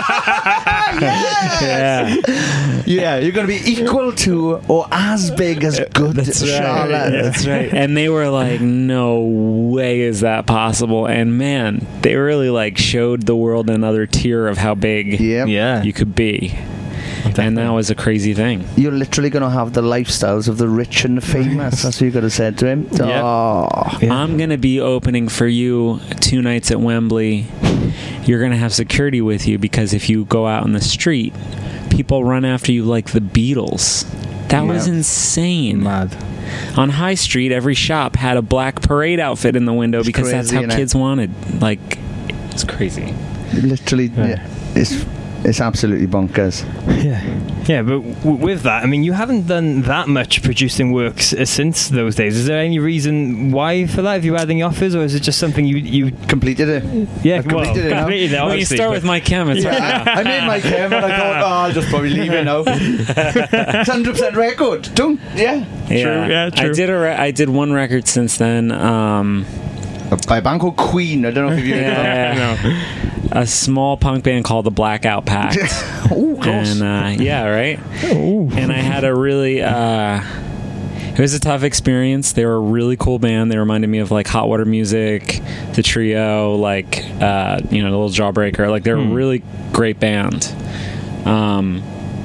Yes! Yeah. Yeah, you're going to be equal to or as big as Good That's right. Charlotte. Yeah, that's right. And they were like, no way is that possible. And man, they really like showed the world another tier of how big Yep. Yeah. you could be. And that was a crazy thing. You're literally going to have the lifestyles of the rich and the famous. That's what you could have said to him. Yeah. Oh. Yeah. I'm going to be opening for you two nights at Wembley. You're going to have security with you because if you go out in the street, people run after you like the Beatles. That Yeah. was insane. Mad. On High Street, every shop had a black parade outfit in the window It's because that's crazy, how innit? kids wanted. Like, it's crazy. Literally, yeah. It's, it's absolutely bonkers. Yeah, yeah, but w- with that, I mean, you haven't done that much producing works uh, since those days. Is there any reason why for that? Have you had any offers, or is it just something you you Completed it. yeah I've completed well, it now. completed it? When you obviously, start but- with Mike Chem, it's like, Yeah, I made my chem and I thought, oh, I'll just probably leave it now. It's one hundred percent record. Don't, yeah. yeah, yeah, true. I did a re- I did one record since then. Um, By a band called Queen. I don't know if you've heard of them. yeah, a small punk band called the Blackout Pact. Oh, close. And uh, yeah, right. Ooh. And I had a really uh, it was a tough experience. They were a really cool band. They reminded me of like Hot Water Music, the Trio, like uh, you know, the Little Jawbreaker. Like they're Hmm. a really great band. Um,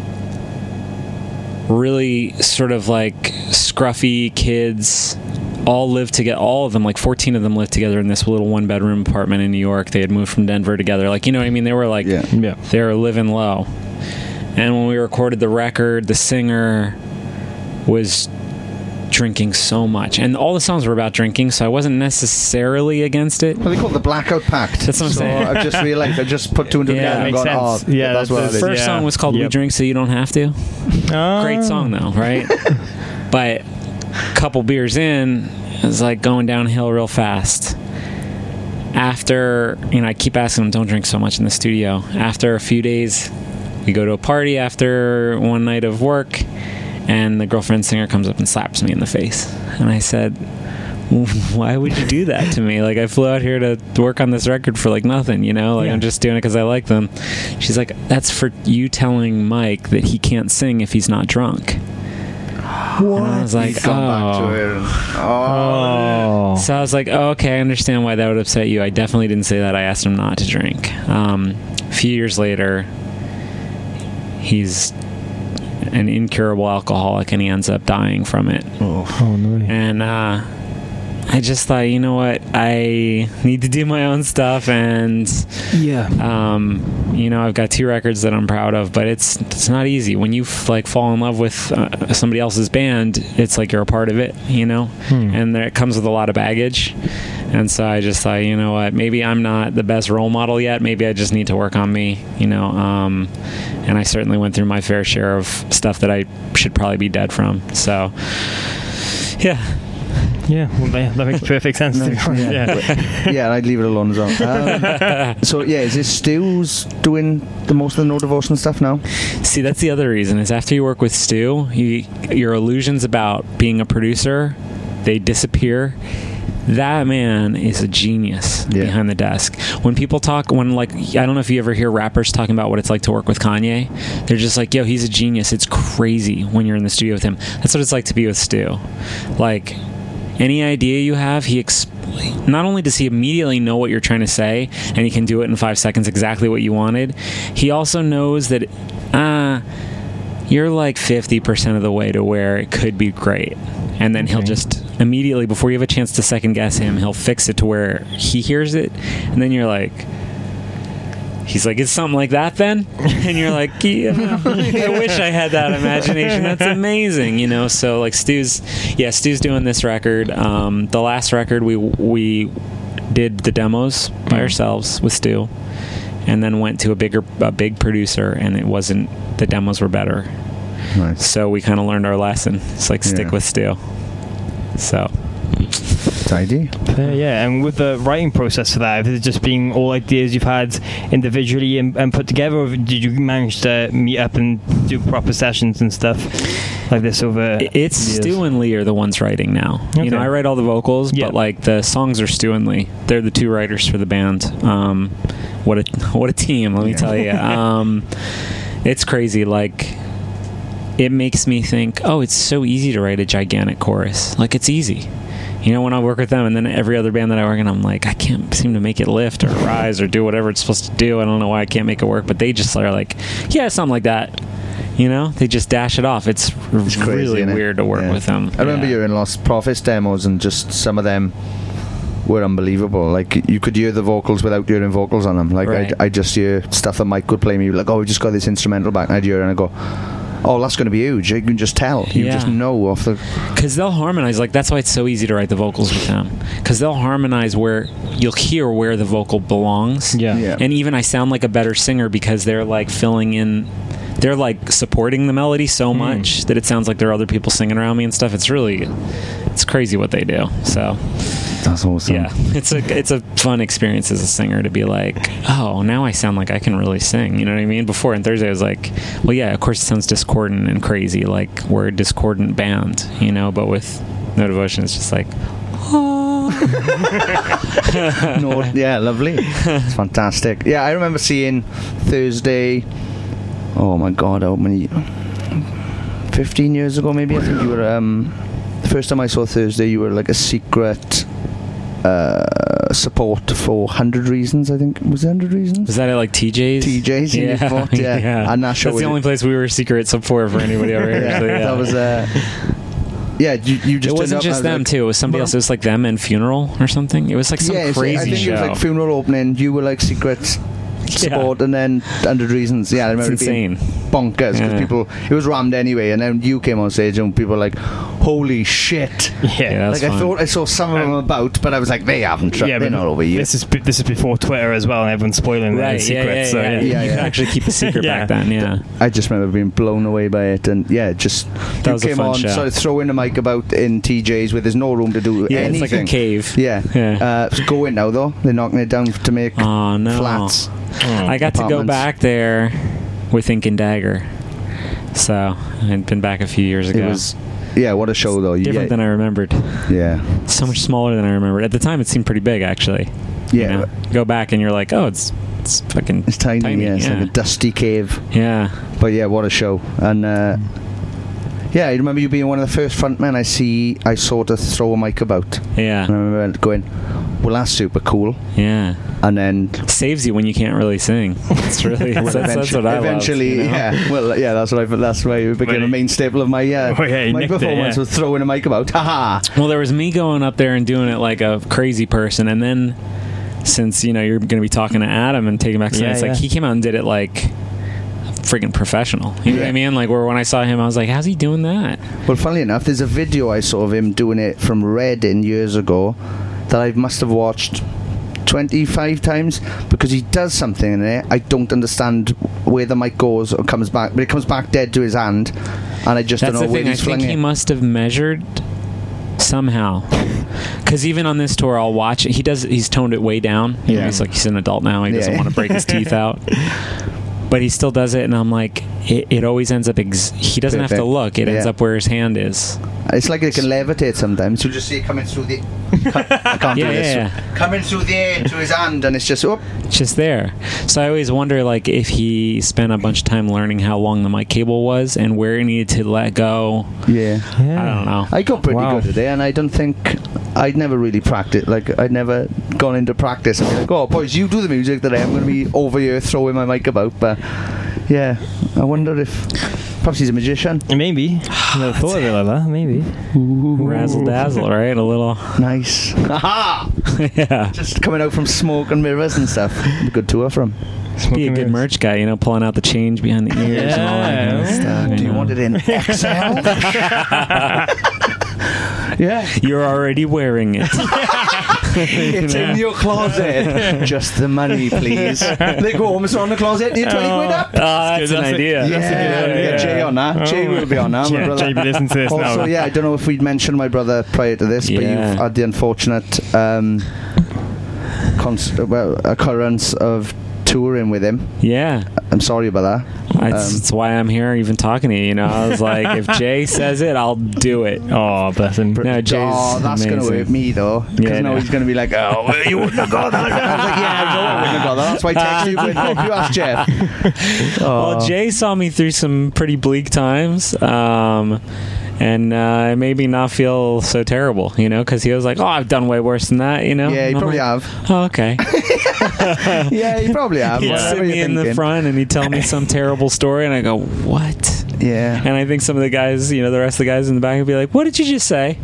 really sort of like scruffy kids. All lived together. All of them, like fourteen of them, lived together in this little one-bedroom apartment in New York. They had moved from Denver together. Like, you know what I mean? They were like, Yeah. Yeah. they were living low. And when we recorded the record, the singer was drinking so much, and all the songs were about drinking. So I wasn't necessarily against it. Well, they call it the Blackout Pact. That's what I'm so saying. I've just realized, I just put two and two Yeah, together and makes gone, sense. oh, Yeah, that's what that's- it is. First Yeah. song was called "We Yep. Drink So You Don't Have to." Oh. Great song though, right? But a couple beers in, It was like going downhill real fast. After, you know, I keep asking him, don't drink so much in the studio. After a few days, we go to a party after one night of work, and the girlfriend singer comes up and slaps me in the face. And I said, why would you do that to me? Like, I flew out here to work on this record for like nothing, you know? Like, yeah. I'm just doing it because I like them. She's like, that's for you telling Mike that he can't sing if he's not drunk. What? And I was like, oh. Back to it. oh. So I was like, oh, okay, I understand why that would upset you. I definitely didn't say that. I asked him not to drink. Um, a few years later, he's an incurable alcoholic, and he ends up dying from it. Oh, oh no. And uh, I just thought, you know what? I need to do my own stuff, and yeah, um, you know, I've got two records that I'm proud of, but it's it's not easy when you f- like fall in love with uh, somebody else's band. It's like you're a part of it, you know, hmm. and there, it comes with a lot of baggage. And so I just thought, you know what? Maybe I'm not the best role model yet. Maybe I just need to work on me, you know. Um, and I certainly went through my fair share of stuff that I should probably be dead from. So, yeah. Yeah, well, that, that makes perfect sense to me. Yeah, yeah. yeah, I'd leave it alone as well. Um, so, yeah, is this Stu who's doing the most of the No Devotion stuff now? See, that's the other reason, is after you work with Stu, you, your illusions about being a producer, they disappear. That man is a genius yeah. behind the desk. When people talk, when like, I don't know if you ever hear rappers talking about what it's like to work with Kanye. They're just like, yo, he's a genius. It's crazy when you're in the studio with him. That's what it's like to be with Stu. Like, any idea you have, he exp- not only does he immediately know what you're trying to say, and he can do it in five seconds exactly what you wanted, he also knows that, ah, uh, you're like fifty percent of the way to where it could be great. And then okay. he'll just immediately, before you have a chance to second guess him, he'll fix it to where he hears it. And then you're like, he's like, it's something like that then? And you're like, yeah, I wish I had that imagination. That's amazing, you know? So like Stu's, yeah, Stu's doing this record. Um, the last record, we we did the demos by ourselves with Stu, and then went to a bigger, a big producer, and it wasn't, the demos were better. Nice. So we kind of learned our lesson. It's like, stick yeah. with Stu. So it's ideal. Uh, yeah, and with the writing process for that, has it just been all ideas you've had individually and, and put together, or did you manage to meet up and do proper sessions and stuff like this over It's years? Stu and Lee are the ones writing now. Okay. You know, I write all the vocals, yeah. but like the songs are Stu and Lee. They're the two writers for the band. Um, what a what a team, let me yeah. tell you. Um, it's crazy. Like, it makes me think, oh, it's so easy to write a gigantic chorus. Like, it's easy. You know, when I work with them, and then every other band that I work in, I'm like, I can't seem to make it lift or rise or do whatever it's supposed to do. I don't know why I can't make it work, but they just are like, yeah, something like that. You know, they just dash it off. It's, it's really crazy, weird to work yeah. with them. I remember yeah. you in Lost Prophets demos, and just some of them were unbelievable. Like, you could hear the vocals without hearing vocals on them. Like, right. I, I just hear stuff that Mike would play me, like, oh, we just got this instrumental back, and I'd hear it, and I go, oh, that's going to be huge. You can just tell. You yeah. just know off the... Because they'll harmonize. Like, that's why it's so easy to write the vocals with them. Because they'll harmonize where you'll hear where the vocal belongs. Yeah. yeah. And even I sound like a better singer because they're, like, filling in... They're, like, supporting the melody so mm. much that it sounds like there are other people singing around me and stuff. It's really... It's crazy what they do. So... That's awesome. Yeah, it's a it's a fun experience as a singer to be like, oh, now I sound like I can really sing. You know what I mean? Before in Thursday, I was like, well, yeah, of course it sounds discordant and crazy, like we're a discordant band, you know. But with No Devotion, it's just like, oh. no, yeah, lovely. It's fantastic. Yeah, I remember seeing Thursday. Oh my God, how many? Fifteen years ago, maybe. I think you were. Um, the first time I saw Thursday, you were like a secret. Uh, support for one hundred Reasons, I think. Was it one hundred Reasons? Was that at like T J's? T J's in yeah. Newport, yeah. yeah. And that show That's the only place we were secret sub for for anybody over here. yeah, so, yeah. That was, uh, yeah, you, you just... It wasn't just them, like, too. It was somebody else. It was like them and Funeral or something. It was like some yeah, crazy I think show. It was like Funeral opening. You were like secret... support, and then one hundred Reasons. Yeah, I remember It's it being insane. bonkers because Yeah. people, it was rammed anyway, and then you came on stage and people were like, holy shit. Yeah, like I fun. thought I saw some of them about, but I was like, they haven't tried. yeah, They're but not over yet. this is be- this is before Twitter as well, and everyone's spoiling their Right, yeah, secrets. yeah, so, yeah, yeah. You Yeah, could yeah. actually keep a secret Yeah. back then, yeah. I just remember being blown away by it, and yeah, just That you was a came fun on, show. started throwing the mic about in T J's where there's no room to do Yeah, anything. it's like a cave. Yeah, Yeah. Uh, it's going now though. They're knocking it down to make Oh, no. flats. I got to go Apartments. back there with Ink and Dagger. So, I'd been back a few years ago. It was, yeah, what a show though. You different get- than I remembered. yeah, So much smaller than I remembered. At the time, it seemed pretty big, actually. yeah. You know? Go back and you're like, oh, it's it's fucking It's tiny, tiny, yeah. It's yeah. like a dusty cave. Yeah. But yeah, what a show. And uh, yeah, I remember you being one of the first frontmen I see. I saw to throw a mic about. Yeah. And I remember going, well, that's super cool. Yeah. And then Saves you when you can't really sing. It's really that's, well, that's what I love, eventually, you know? yeah. Well, yeah, that's what I. That's why it became Well, a main staple of my uh, Oh, yeah, he my nicked it, performance yeah. was throwing a mic about. Haha. Well, there was me going up there and doing it like a crazy person, and then since you know you're going to be talking to Adam and taking back, Yeah, it's like yeah. he came out and did it like friggin' professional. You know what I Yeah. mean? Like where when I saw him, I was like, how's he doing that? Well, funnily enough, there's a video I saw of him doing it from Reading years ago that I must have watched twenty-five times because he does something in it. I don't understand where the mic goes or comes back, but it comes back dead to his hand, and I just That's don't the know where thing. I he's think flung he it. must have measured somehow. Because even on this tour, I'll watch it. He does. He's toned it way down. You know, Yeah. he's like he's an adult now. He Yeah. doesn't want to break his teeth out. But he still does it, and I'm like, it, it always ends up. Ex- he doesn't have to Perfect. look. It ends Yeah. up where his hand is. It's like it can levitate sometimes. You'll just see it coming through the. I can't Yeah, do this. yeah, Coming through the air to his hand, and it's just oh. It's just there. So I always wonder, like, if he spent a bunch of time learning how long the mic cable was and where he needed to let go. Yeah. I don't know. I got pretty Wow. good at it, and I don't think I'd never really practiced. Like I'd never gone into practice and be like, "Oh, boys, you do the music today. I'm going to be over here throwing my mic about." But yeah, I wonder if perhaps he's a magician. Maybe. I never thought of it like that. Maybe. Razzle dazzle, right? A little. Nice. Haha! Yeah. Just coming out from smoke and mirrors and stuff. A good tour from. Be a Smoking good mirrors. merch guy, you know, pulling out the change behind the ears and all that kind of Yeah. stuff. Do you know. want it in X L? Yeah. You're already wearing it. It's in your closet. Just the money, please. They go home, it's on the closet. Need twenty quid up. Oh, that's good, an that's a- idea. Yeah, That's a good idea. yeah, Jay on that. Jay will be on that. my Yeah, brother. Jay be listening to this also, now. yeah, I don't know if we'd mentioned my brother prior to this, but Yeah. you've had the unfortunate um, cons- well, occurrence of touring with him. Yeah. I'm sorry about that. That's, Um, that's why I'm here even talking to you. You know, I was like, if Jay says it, I'll do it. Oh, bless him. No, Jay's oh, that's going to amazing. hurt me though, because Yeah, now no. he's going to be like, "Oh, well, you wouldn't have got that." I was like, "Yeah, I know I wouldn't have got that. That's why I texted you. But hope you asked Jeff." Well, Oh. Jay saw me through some pretty bleak times. Um, and uh, it made me not feel so terrible, you know, because he was like, "Oh, I've done way worse than that," you know. Yeah, you And I'm probably like, have. Oh, okay. Yeah, you probably have. He'd Whatever sit me you're in the thinking. front and he'd tell me some terrible story, and I go, "What?" Yeah. And I think some of the guys, you know, the rest of the guys in the back would be like, "What did you just say?"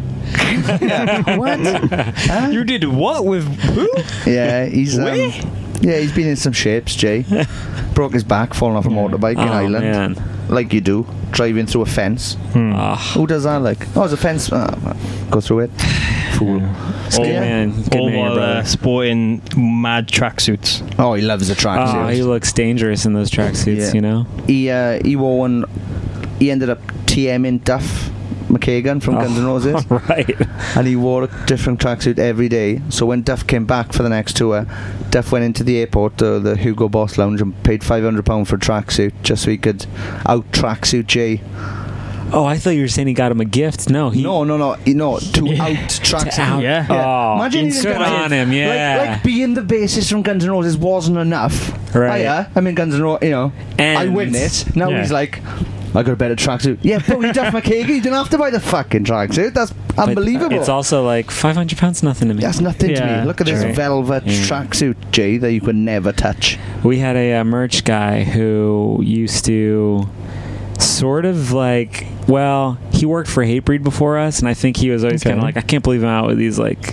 What? Huh? You did what with who? Yeah, he's um, Where? yeah, he's been in some shapes. Jay broke his back falling off a motorbike in Oh, Ireland, man. like you do, driving through a fence. Ah, Who does that? Like, oh, it's a fence. Oh, go through it. Fool. good Yeah. man. Good All man, your while brother. uh, sporting mad tracksuits. Oh, he loves the track. Oh, he looks dangerous in those tracksuits, Yeah. you know? He uh, he wore one. He ended up TMing Duff McKagan from Guns N' Roses. Right. And he wore a different tracksuit every day. So when Duff came back for the next tour, Duff went into the airport, uh, the Hugo Boss Lounge, and paid five hundred pounds for a tracksuit just so he could out tracksuit Jay. Oh, I thought you were saying he got him a gift. No, he. No, no, no, he- no, to Yeah. out tracksuit. To out- Yeah. Oh, Imagine he just good got on it. him, yeah. Like, like being the bassist from Guns N' Roses wasn't enough. Right. Oh, yeah, I mean Guns N' Roses, you know, And- I win it. Now Yeah. he's like, I got a better tracksuit. Yeah, but we Duff McKagan, you didn't have to buy the fucking tracksuit. That's But unbelievable. It's also like five hundred pounds, nothing to me. That's nothing to Yeah, me. Look at this true. velvet Yeah. tracksuit, Jay, that you could never touch. We had a, uh merch guy who used to sort of like, well, he worked for Hatebreed before us, and I think he was always Okay. kind of like, I can't believe I'm out with these like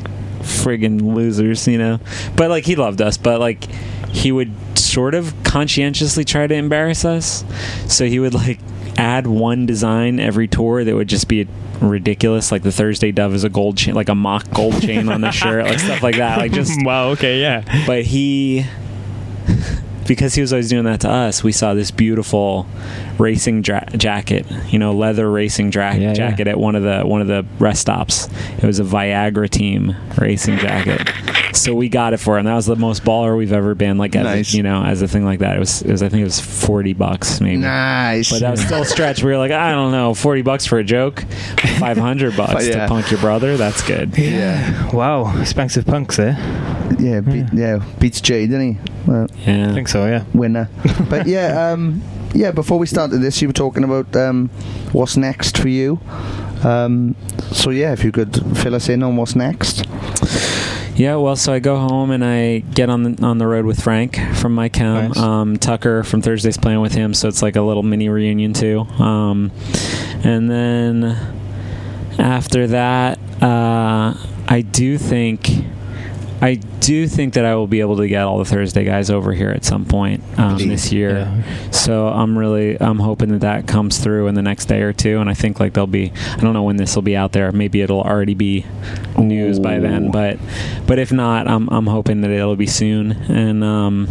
friggin' losers, you know. But like he loved us, but like he would sort of conscientiously try to embarrass us. So he would like add one design every tour that would just be ridiculous, like the Thursday Dove is a gold chain, like a mock gold chain on the shirt, like stuff like that. Like just wow, okay, yeah. But he, because he was always doing that to us, we saw this beautiful racing dra- jacket, you know, leather racing dra- yeah, jacket yeah. at one of the one of the rest stops. It was a Viagra team racing jacket. So we got it for him. That was the most baller we've ever been. Like, as nice. a, you know, as a thing like that. It was, it was. I think it was forty bucks, maybe. Nice. But that was still a stretch. We were like, I don't know, forty bucks for a joke, five hundred bucks yeah. to punk your brother. That's good. Yeah. Wow, expensive punks there. Yeah, beat, yeah, beats Jay, didn't he? Well, yeah, I think so. Yeah, winner. But yeah, um, yeah. Before we started this, you were talking about um, what's next for you. Um, so yeah, if you could fill us in on what's next. Yeah, well, so I go home and I get on the on the road with Frank from my chem. Nice. Um, Tucker from Thursday's playing with him, so it's like a little mini reunion too. Um, and then after that, uh, I do think. I do think that I will be able to get all the Thursday guys over here at some point um, this year. Yeah. So I'm really I'm hoping that that comes through in the next day or two, and I think like they'll be. I don't know when this will be out there. Maybe it'll already be news Ooh. by then. But but if not, I'm I'm hoping that it'll be soon. And um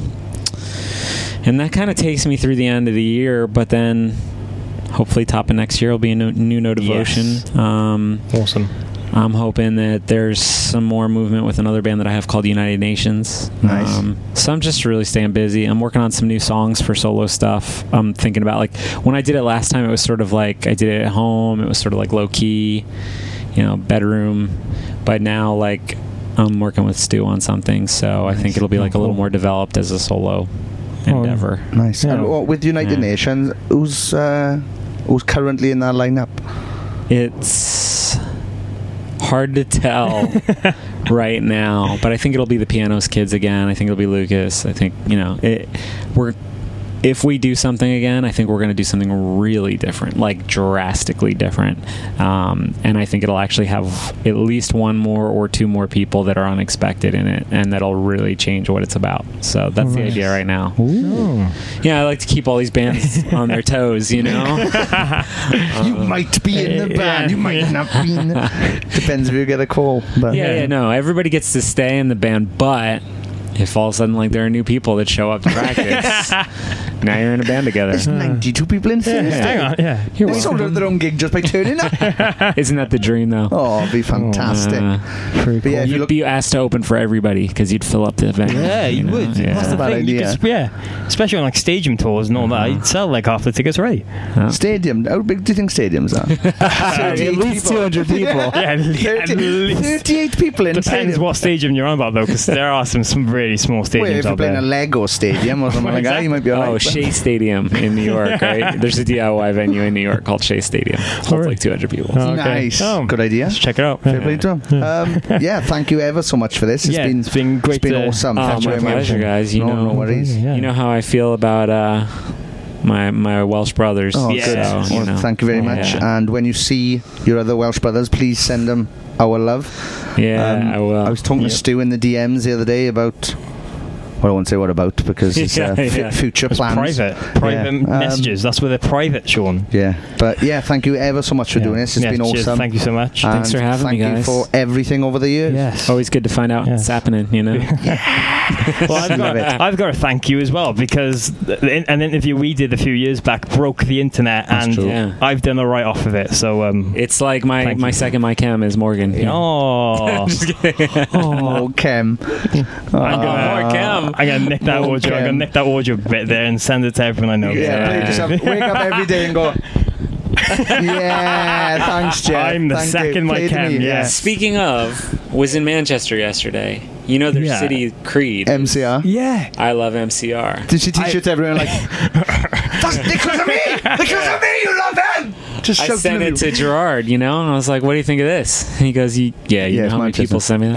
and that kind of takes me through the end of the year. But then hopefully top of next year will be a no, new No Devotion. Yes. Um, awesome. I'm hoping that there's some more movement with another band that I have called United Nations. Nice. Um, so I'm just really staying busy. I'm working on some new songs for solo stuff. I'm thinking about, like, when I did it last time, it was sort of like I did it at home. It was sort of like low key, you know, bedroom. But now, like, I'm working with Stu on something, so nice. I think it'll be like a little more developed as a solo endeavor. Oh, nice. Yeah. And uh, with United yeah. Nations, who's uh, who's currently in that lineup? It's hard to tell right now, but I think it'll be the Pianos Kids again. I think it'll be Lucas. I think, you know, it, we're if we do something again, I think we're going to do something really different, like drastically different. Um, and I think it'll actually have at least one more or two more people that are unexpected in it, and that'll really change what it's about. So that's nice. The idea right now. Ooh. Yeah, I like to keep all these bands on their toes, you know? You uh, might be in the band, you might not be in the... Depends if you get a call. But yeah, yeah, no, everybody gets to stay in the band, but... if all of a sudden, like, there are new people that show up to practice, now you're in a band together. There's ninety-two people in Thursday. Yeah, hang on, yeah. You're they sold out their own gig just by turning up. Isn't that the dream, though? Oh, it'd be fantastic. Uh, but cool. yeah, if you'd you look be asked to open for everybody because you'd fill up the event. Yeah, you, you know? would. Yeah. That's the bad thing. idea. You could, yeah, especially on like stadium tours and all uh-huh. that. You'd sell like half the tickets already. Uh, Stadium. How big do you think stadiums are? At least two hundred people. Yeah, thirty, at least. thirty-eight people in. Depends stadium. what stadium you're on about though, because there are some, some really small stadiums Wait, if you're out playing there. a Lego stadium or something like that, you might be alright. Oh, Shea Stadium in New York, right? There's a D I Y venue in New York called Shea Stadium. Holds really? like two hundred people. Oh, okay. Nice. Oh, good idea. Let's check it out. Fair play to them. Um, yeah, thank you ever so much for this. It's yeah, been it's been great. It's been to, awesome. Oh, Thank you my very pleasure, much. guys. You no, know, no worries. Yeah. You know how I feel about uh, my my Welsh brothers. Oh, Yeah. good. So, you Well, know. thank you very much. Yeah. And when you see your other Welsh brothers, please send them our love. Yeah, Um, I will. I was talking Yep. to Stu in the D Ms the other day about. Well, I won't say what about because it's uh, Yeah, f- yeah. future It's plans. private, private Yeah. Um, messages. That's where they're private, Sean. Yeah, but yeah, thank you ever so much for Yeah. doing this. It's Yeah, been cheers. awesome. Thank you so much. And Thanks for having thank me, you guys. for everything over the years. Yes. Always good to find out Yes. what's happening, you know? Well, I've got, I've got to thank you as well because the, an interview we did a few years back broke the internet, That's and true. Yeah. I've done a write off of it. So um, It's like my, Thank my you. second my cam is Morgan. Yeah. oh, Just kidding. Oh, Kem. I'm Oh, gonna, more Cam. I'm gonna nick that More audio. I'm Cam. gonna nick that audio bit there and send it to everyone I know. Yeah, play yourself. Wake up every day and go. Yeah, thanks, Jeff. I'm the Thank second you. my Play to Cam, me, yeah. Speaking of, was in Manchester yesterday. You know their Yeah. city creed. M C R. Yeah. I love M C R. Did she teach it to everyone like? That's because of me. Because of me, you love him. Just I shouting sent at it you. to Gerard, you know, and I was like, "What do you think of this?" And he goes, you, "Yeah, you Yeah, know it's how many Manchester. people sent me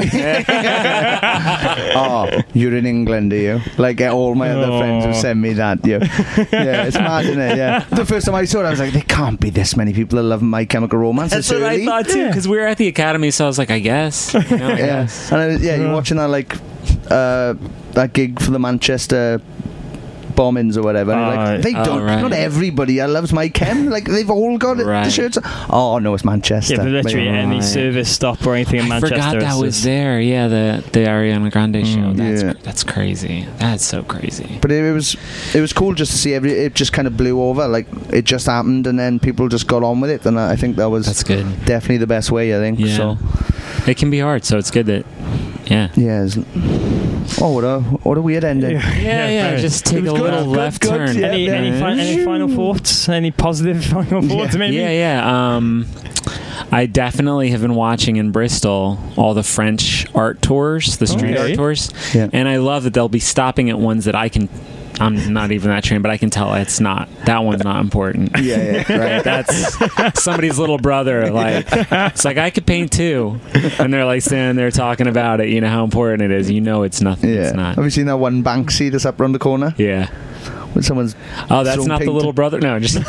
that." Oh, you're in England, are you? Like uh, all my other Oh. friends have sent me that. You. Yeah, it's mad, isn't it? Yeah. The first time I saw it, I was like, there can't be this many people that love My Chemical Romance. That's It's what early. I thought too, because we were at the academy, so I was like, "I guess." You know, I Yeah, guess. and I was, yeah, you're watching that like uh, that gig for the Manchester bombings or whatever. And you're Oh, like, they oh, don't. right. Not everybody loves My Chem. Like they've all got it, the Right. shirts. Oh no, it's Manchester. Yeah, but literally But- any Right. service stop or anything in I Manchester. forgot that it's was just- there. Yeah, the the Ariana Grande show. That's yeah. that's crazy. That's so crazy. But it, it was it was cool just to see every. It just kind of blew over. Like it just happened, and then people just got on with it. And I I think that was That's good. definitely the best way. I think. Yeah. So It can be hard, so it's good that. Yeah. yeah. It's, oh, what a what a weird ending. Yeah, yeah. very- Just take was a good, little good, left good, turn. yeah. Any, any, fi- any final thoughts? Any positive final thoughts, maybe? Yeah, yeah. Um, I definitely have been watching in Bristol all the French art tours, the street Okay. art tours, Yeah. and I love that they'll be stopping at ones that I can. I'm not even that trained, but I can tell it's not. That one's not important. Yeah, yeah, right. That's somebody's little brother. Like it's like I could paint too, and they're like standing there talking about it. You know how important it is. You know it's nothing. Yeah. It's not. Have you seen that one Banksy that's up around the corner? Yeah. When someone's Oh, that's thrown not the paint- little brother. No, just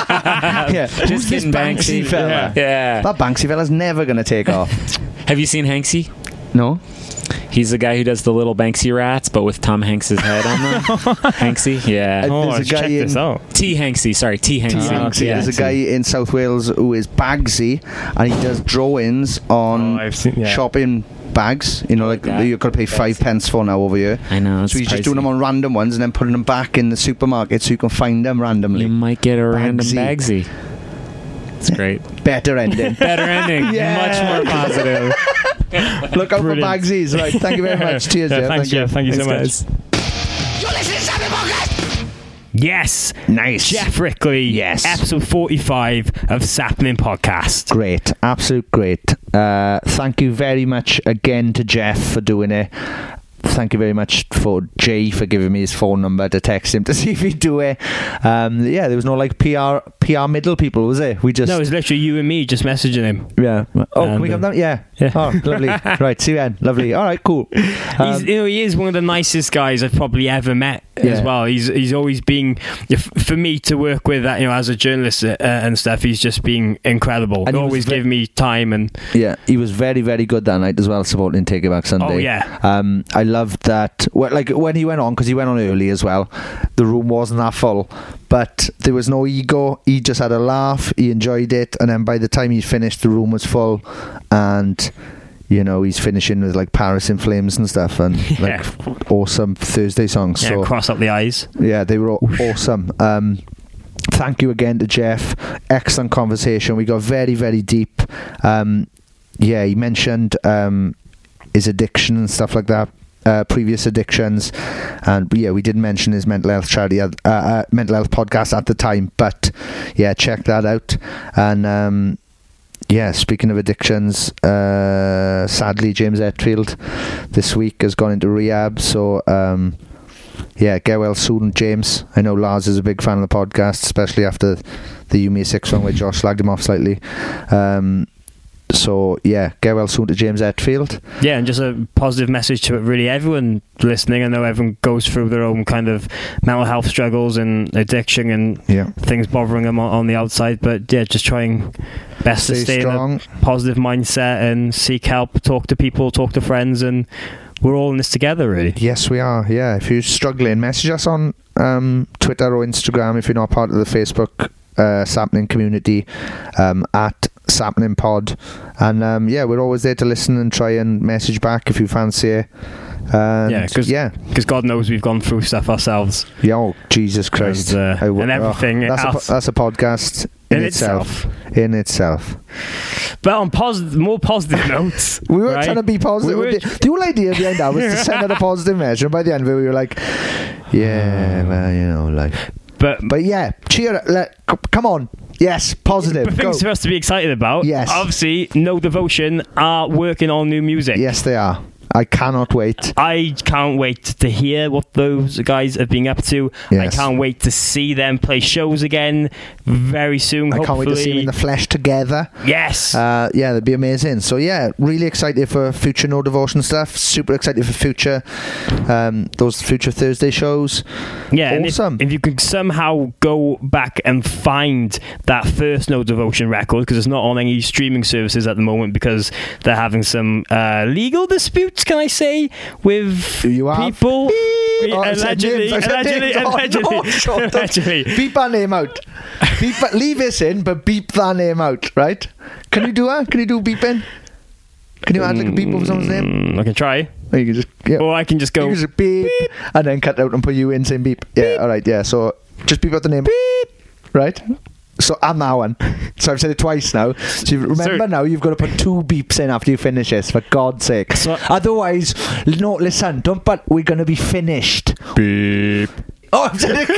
yeah. just Who's this kidding, Banksy Banksy. fella? Yeah. That Banksy fella's never gonna take off. Have you seen Hanksy? No. He's the guy who does the little Banksy rats, but with Tom Hanks's head on them. Hanksy, yeah. Uh, Oh, There's a I've guy checked this in- out. T Hanksy, sorry, T Hanksy. Banksy. Yeah, There's a T. guy in South Wales who is Bagsy, and he does drawings on Oh, I've seen- yeah. shopping bags. You know, like that. you've got to pay five pence for now over here. I know. So it's he's just doing pricey. them on random ones and then putting them back in the supermarket so you can find them randomly. You might get a random Bagsy. Bagsy. It's great. Better ending. Better ending. Yeah. Much more positive. Look out Brilliant. for Bagsies. Right. Thank you very much. Cheers, Yeah, Jeff. thanks, Thank you. Jeff. Thank you so much. Thanks, Yes. Nice. Jeff Rickley. Yes. Episode forty-five of Sapling Podcast. Great, absolute great. Uh, thank you very much again to Jeff for doing it. Thank you very much for Jay for giving me his phone number to text him to see if he'd do it. Um, yeah, there was no like P R P R middle people, was it? We just No, it was literally you and me just messaging him. yeah. Oh, can And, we come uh, down? Yeah. yeah. Oh, lovely. Right, see you then. Lovely. All right, cool. He's, Um, you know, he is one of the nicest guys I've probably ever met as Yeah. well. He's he's always been, if, for me to work with that, you know, as a journalist uh, and stuff. He's just been incredible. And He he was always ve- give me time and Yeah, he was very, very good that night as well, supporting Take It Back Sunday. Oh, yeah. Um, I loved that. Well, like when he went on, because he went on early as well, the room wasn't that full, but there was no ego. He just had a laugh. He enjoyed it, and then by the time he finished, the room was full, and you know he's finishing with like Paris in Flames and stuff, and Yeah. like awesome Thursday songs. yeah, so cross up the eyes. yeah, they were all awesome. Um, thank you again to Jeff. Excellent conversation. We got very, very deep. Um, yeah, he mentioned um, his addiction and stuff like that. Uh, previous addictions, and yeah, we didn't mention his mental health charity, uh, uh, mental health podcast at the time, but yeah, check that out. And um, yeah, speaking of addictions, uh, sadly, James Hetfield this week has gone into rehab. So um, yeah, get well soon, James. I know Lars is a big fan of the podcast, especially after the You Me Six one where Josh slagged him off slightly. Um, so yeah, get well soon to James Hetfield. Yeah, and just a positive message to really everyone listening. I know everyone goes through their own kind of mental health struggles and addiction and Yeah. things bothering them on, on the outside. But yeah, just trying best to Stay stay strong. in a positive mindset and seek help, talk to people, talk to friends, and we're all in this together, really. Yes, we are. Yeah, if you're struggling, message us on um, Twitter or Instagram if you're not part of the Facebook uh, Sapling community um, at Sapling Pod, and um, yeah, we're always there to listen and try and message back if you fancy it. And Yeah, because yeah, God knows we've gone through stuff ourselves. yeah. Oh, Jesus Christ! uh, I w- and everything oh, that's, a, else- po- that's a podcast in, In itself. itself. In itself. But on posit- more positive notes, We were right? trying to be positive. We were- the, the whole idea behind that was to send out a positive message, and by the end of it, we were like, "Yeah, well, you know, like." But But yeah, cheer! Let, c- come on, yes, positive. But Go. things for us to be excited about. Yes. Obviously, No Devotion are working on new music. Yes, they are. I cannot wait. I can't wait to hear what those guys have been up to. Yes. I can't wait to see them play shows again very soon. I hopefully. can't wait to see them in the flesh together. Yes. Uh, yeah, that'd be amazing. So yeah, really excited for future No Devotion stuff. Super excited for future um, those future Thursday shows. Yeah, awesome. And if, if you could somehow go back and find that first No Devotion record, because it's not on any streaming services at the moment because they're having some uh, legal disputes, can I say, with you people. Oh, allegedly, names, allegedly, names. allegedly, Oh, no, shut up. allegedly. Beep our name out. Beep, leave this in, but beep that name out, right? Can you do that? Can you do beeping? Can you add like a beep over someone's name? Mm, I can try. Or you can just, yeah. Or I can just go You can just beep, beep, and then cut out and put you in saying beep. Yeah, beep. All right, yeah. So just beep out the name. Beep. Right? So I'm that one. So I've said it twice now. So you remember so, now you've got to put two beeps in after you finish this, for God's sake. So, Otherwise, no, listen, don't, but we're going to be finished. Beep. Oh, I'm saying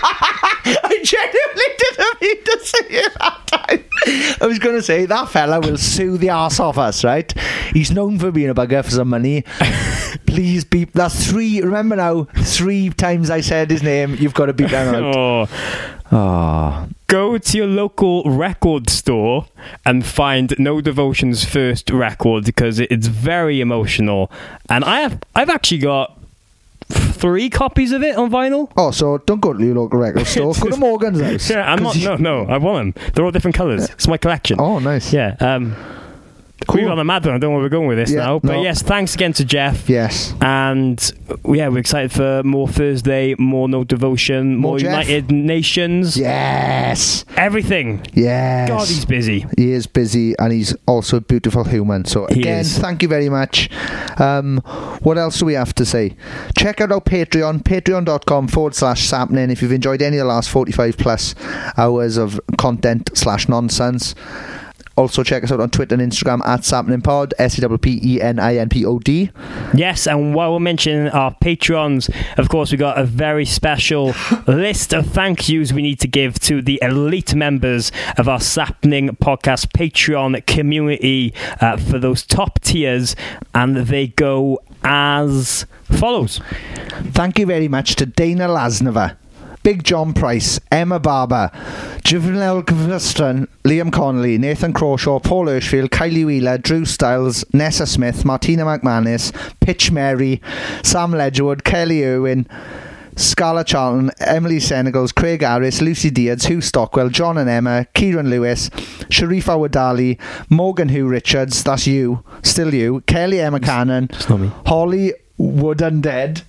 I genuinely didn't mean to say it that time. I was going to say, that fella will sue the arse off us, right? He's known for being a bugger for some money. Please beep. That's three, remember now, three times I said his name. You've got to beep that out. Oh. Oh. Go to your local record store and find No Devotion's first record, because it's very emotional. And I have, I've actually got three copies of it on vinyl. Oh, so don't go to your local record store. Go to Morgan's house. Yeah, I'm not. No, no, I want them. They're all different colours. It's my collection. Oh, nice. Yeah. Um, Cool. We've got a mad one. I don't know where we're going with this yeah, now. But no. yes, thanks again to Jeff. Yes. And yeah, we're excited for more Thursday, more No Devotion, more, more United Nations. Yes. Everything. Yes. God, he's busy. He is busy, and he's also a beautiful human. So again, thank you very much. Um, what else do we have to say? Check out our Patreon, patreon.com forward slash sapnin if you've enjoyed any of the last forty-five plus hours of content slash nonsense. Also, check us out on Twitter and Instagram at SapninPod, S E P P E N I N P O D. Yes, and while we're mentioning our Patrons, of course, we've got a very special list of thank yous we need to give to the elite members of our Sapning Podcast Patreon community uh, for those top tiers, and they go as follows. Thank you very much to Dana Lasnova, Big John Price, Emma Barber, Juvenile Gvistron, Liam Connolly, Nathan Crawshaw, Paul Hirschfield, Kylie Wheeler, Drew Stiles, Nessa Smith, Martina McManus, Pitch Mary, Sam Ledgerwood, Kelly Irwin, Scarlett Charlton, Emily Senegals, Craig Harris, Lucy Diaz, Hugh Stockwell, John and Emma, Kieran Lewis, Sharifa Wadali, Morgan Hugh Richards, that's you, still you, Kelly Emma Cannon, Holly Wood Undead,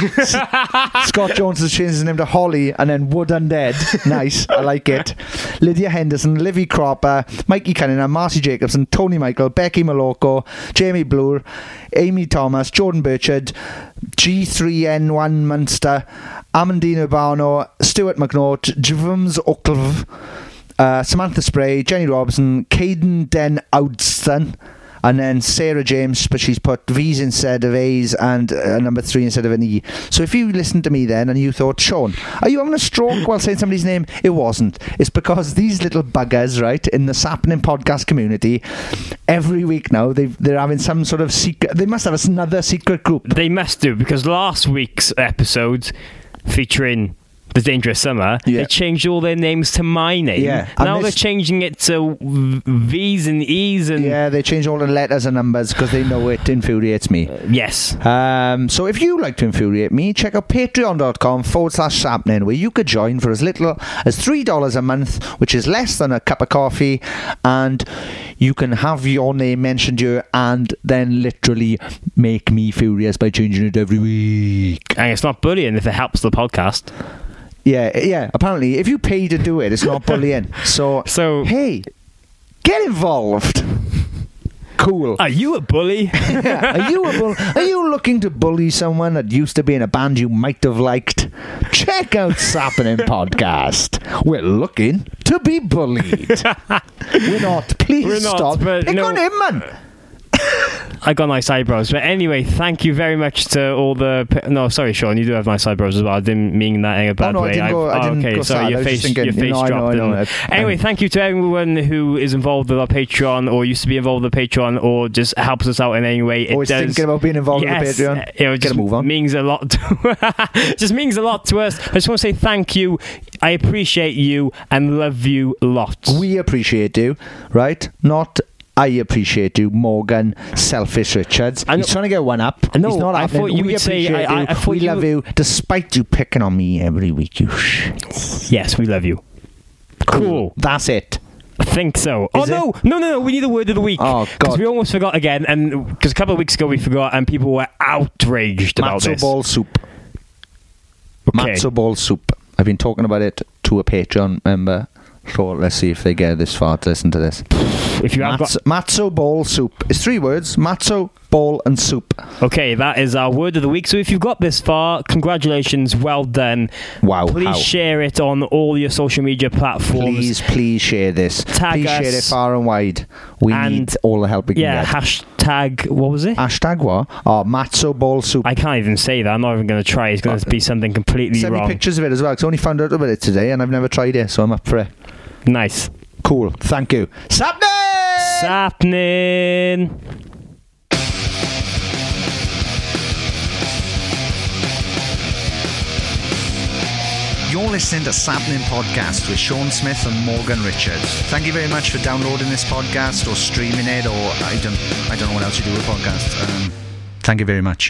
Scott Jones has changed his name to Holly and then Wood Undead. Nice, I like it. Lydia Henderson, Livy Cropper, Mikey Cunningham, Marcy Jacobson, Tony Michael, Becky Maloko, Jamie Bloor, Amy Thomas, Jordan Burchard, G three N one Munster, Amandine Urbano, Stuart McNaught, Jvums Oklv, uh, Samantha Spray, Jenny Robinson, Caden Den Oudston, and then Sarah James, but she's put V's instead of A's and a number three instead of an E. So if you listened to me then and you thought, Sean, are you having a stroke while saying somebody's name? It wasn't. It's because these little buggers, right, in the Sapning podcast community, every week now, they've, they're having some sort of secret... They must have another secret group. They must do, because last week's episode featuring The Dangerous Summer, yeah. they changed all their names to my name. Yeah. Now they're changing it to V's and E's. And yeah, they change all the letters and numbers because they know it infuriates me. Uh, yes. Um, so if you like to infuriate me, check out patreon.com forward slash sapnin, where you could join for as little as three dollars a month, which is less than a cup of coffee, and you can have your name mentioned here and then literally make me furious by changing it every week. And it's not bullying if it helps the podcast. Yeah, yeah. Apparently, if you pay to do it, it's not bullying. So, so hey, get involved. Cool. Are you a bully? yeah, are you a bull? Are you looking to bully someone that used to be in a band you might have liked? Check out Sapning Podcast. We're looking to be bullied. We're not. Please We're not, stop. Pick no, on him, man. I got nice eyebrows. But anyway, thank you very much to all the... No, sorry, Sean, you do have nice eyebrows as well. I didn't mean that in a bad oh, no, way. I didn't go, I didn't oh, okay, go sorry, sad. your I was face, just thinking, your face you know, dropped. I know, I know. Anyway, thank you to everyone who is involved with our Patreon or used to be involved with the Patreon or just helps us out in any way. It Always does, thinking about being involved yes, with the Patreon. You know, it just move on. means a lot. To, just means a lot to us. I just want to say thank you. I appreciate you and love you lots. We appreciate you, right? Not... I appreciate you, Morgan Selfish Richards. He's trying to get one up. No, He's not I happening. thought you we would say... appreciate I, I, you. I thought we you love you, despite you picking on me every week, you sh... Yes, we love you. Cool. That's it. I think so. Is oh, no. it? No, no, no. We need a word of the week. Oh, God. Because we almost forgot again. And because a couple of weeks ago we forgot and people were outraged about Matzo this. ball soup. Okay. Matzo ball soup. I've been talking about it to a Patreon member. So let's see if they get this far to listen to this. If you have Matzo, got... matzo ball soup. It's three words. Matzo, ball and soup. Okay, that is our word of the week. So if you've got this far, congratulations. Well done. Wow. Please how? share it on all your social media platforms. Please, please share this. Tag please us. share it far and wide. We And- need all the help we can Yeah, get. hashtag... What was it? Hashtag what? Oh, matzo ball soup. I can't even say that. I'm not even going to try. It's going to be something completely Send wrong. me pictures of it as well, because I only found out about it today and I've never tried it, so I'm up for it. Nice. Cool. Thank you. Sapnin! Sapnin! You're listening to Sapnin Podcast with Sean Smith and Morgan Richards. Thank you very much for downloading this podcast or streaming it, or I don't, I don't know what else you do with podcasts. Um, thank you very much.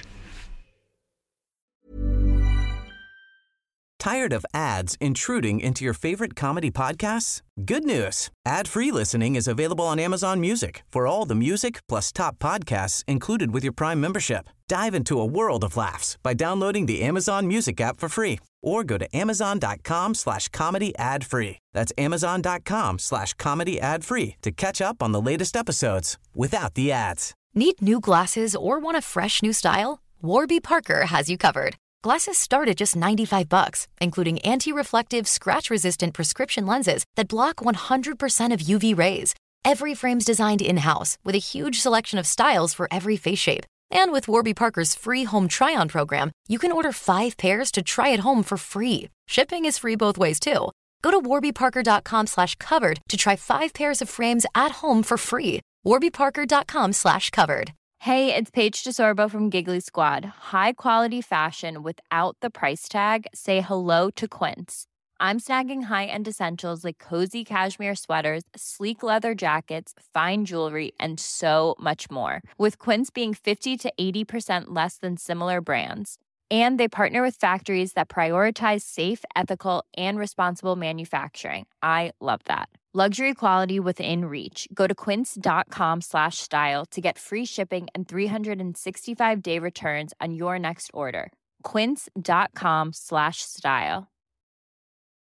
Tired of ads intruding into your favorite comedy podcasts? Good news. Ad-free listening is available on Amazon Music for all the music plus top podcasts included with your Prime membership. Dive into a world of laughs by downloading the Amazon Music app for free or go to amazon.com slash comedy ad free. That's amazon.com slash comedy ad free to catch up on the latest episodes without the ads. Need new glasses or want a fresh new style? Warby Parker has you covered. Glasses start at just ninety-five bucks, including anti-reflective, scratch-resistant prescription lenses that block one hundred percent of U V rays. Every frame's designed in-house with a huge selection of styles for every face shape. And with Warby Parker's free home try-on program, you can order five pairs to try at home for free. Shipping is free both ways, too. Go to warbyparker.com slash covered to try five pairs of frames at home for free. warbyparker.com slash covered. Hey, it's Paige DeSorbo from Giggly Squad. High quality fashion without the price tag. Say hello to Quince. I'm snagging high-end essentials like cozy cashmere sweaters, sleek leather jackets, fine jewelry, and so much more. With Quince being fifty to eighty percent less than similar brands. And they partner with factories that prioritize safe, ethical, and responsible manufacturing. I love that. Luxury quality within reach. Go to quince.com slash style to get free shipping and three sixty-five day returns on your next order. Quince.com slash style.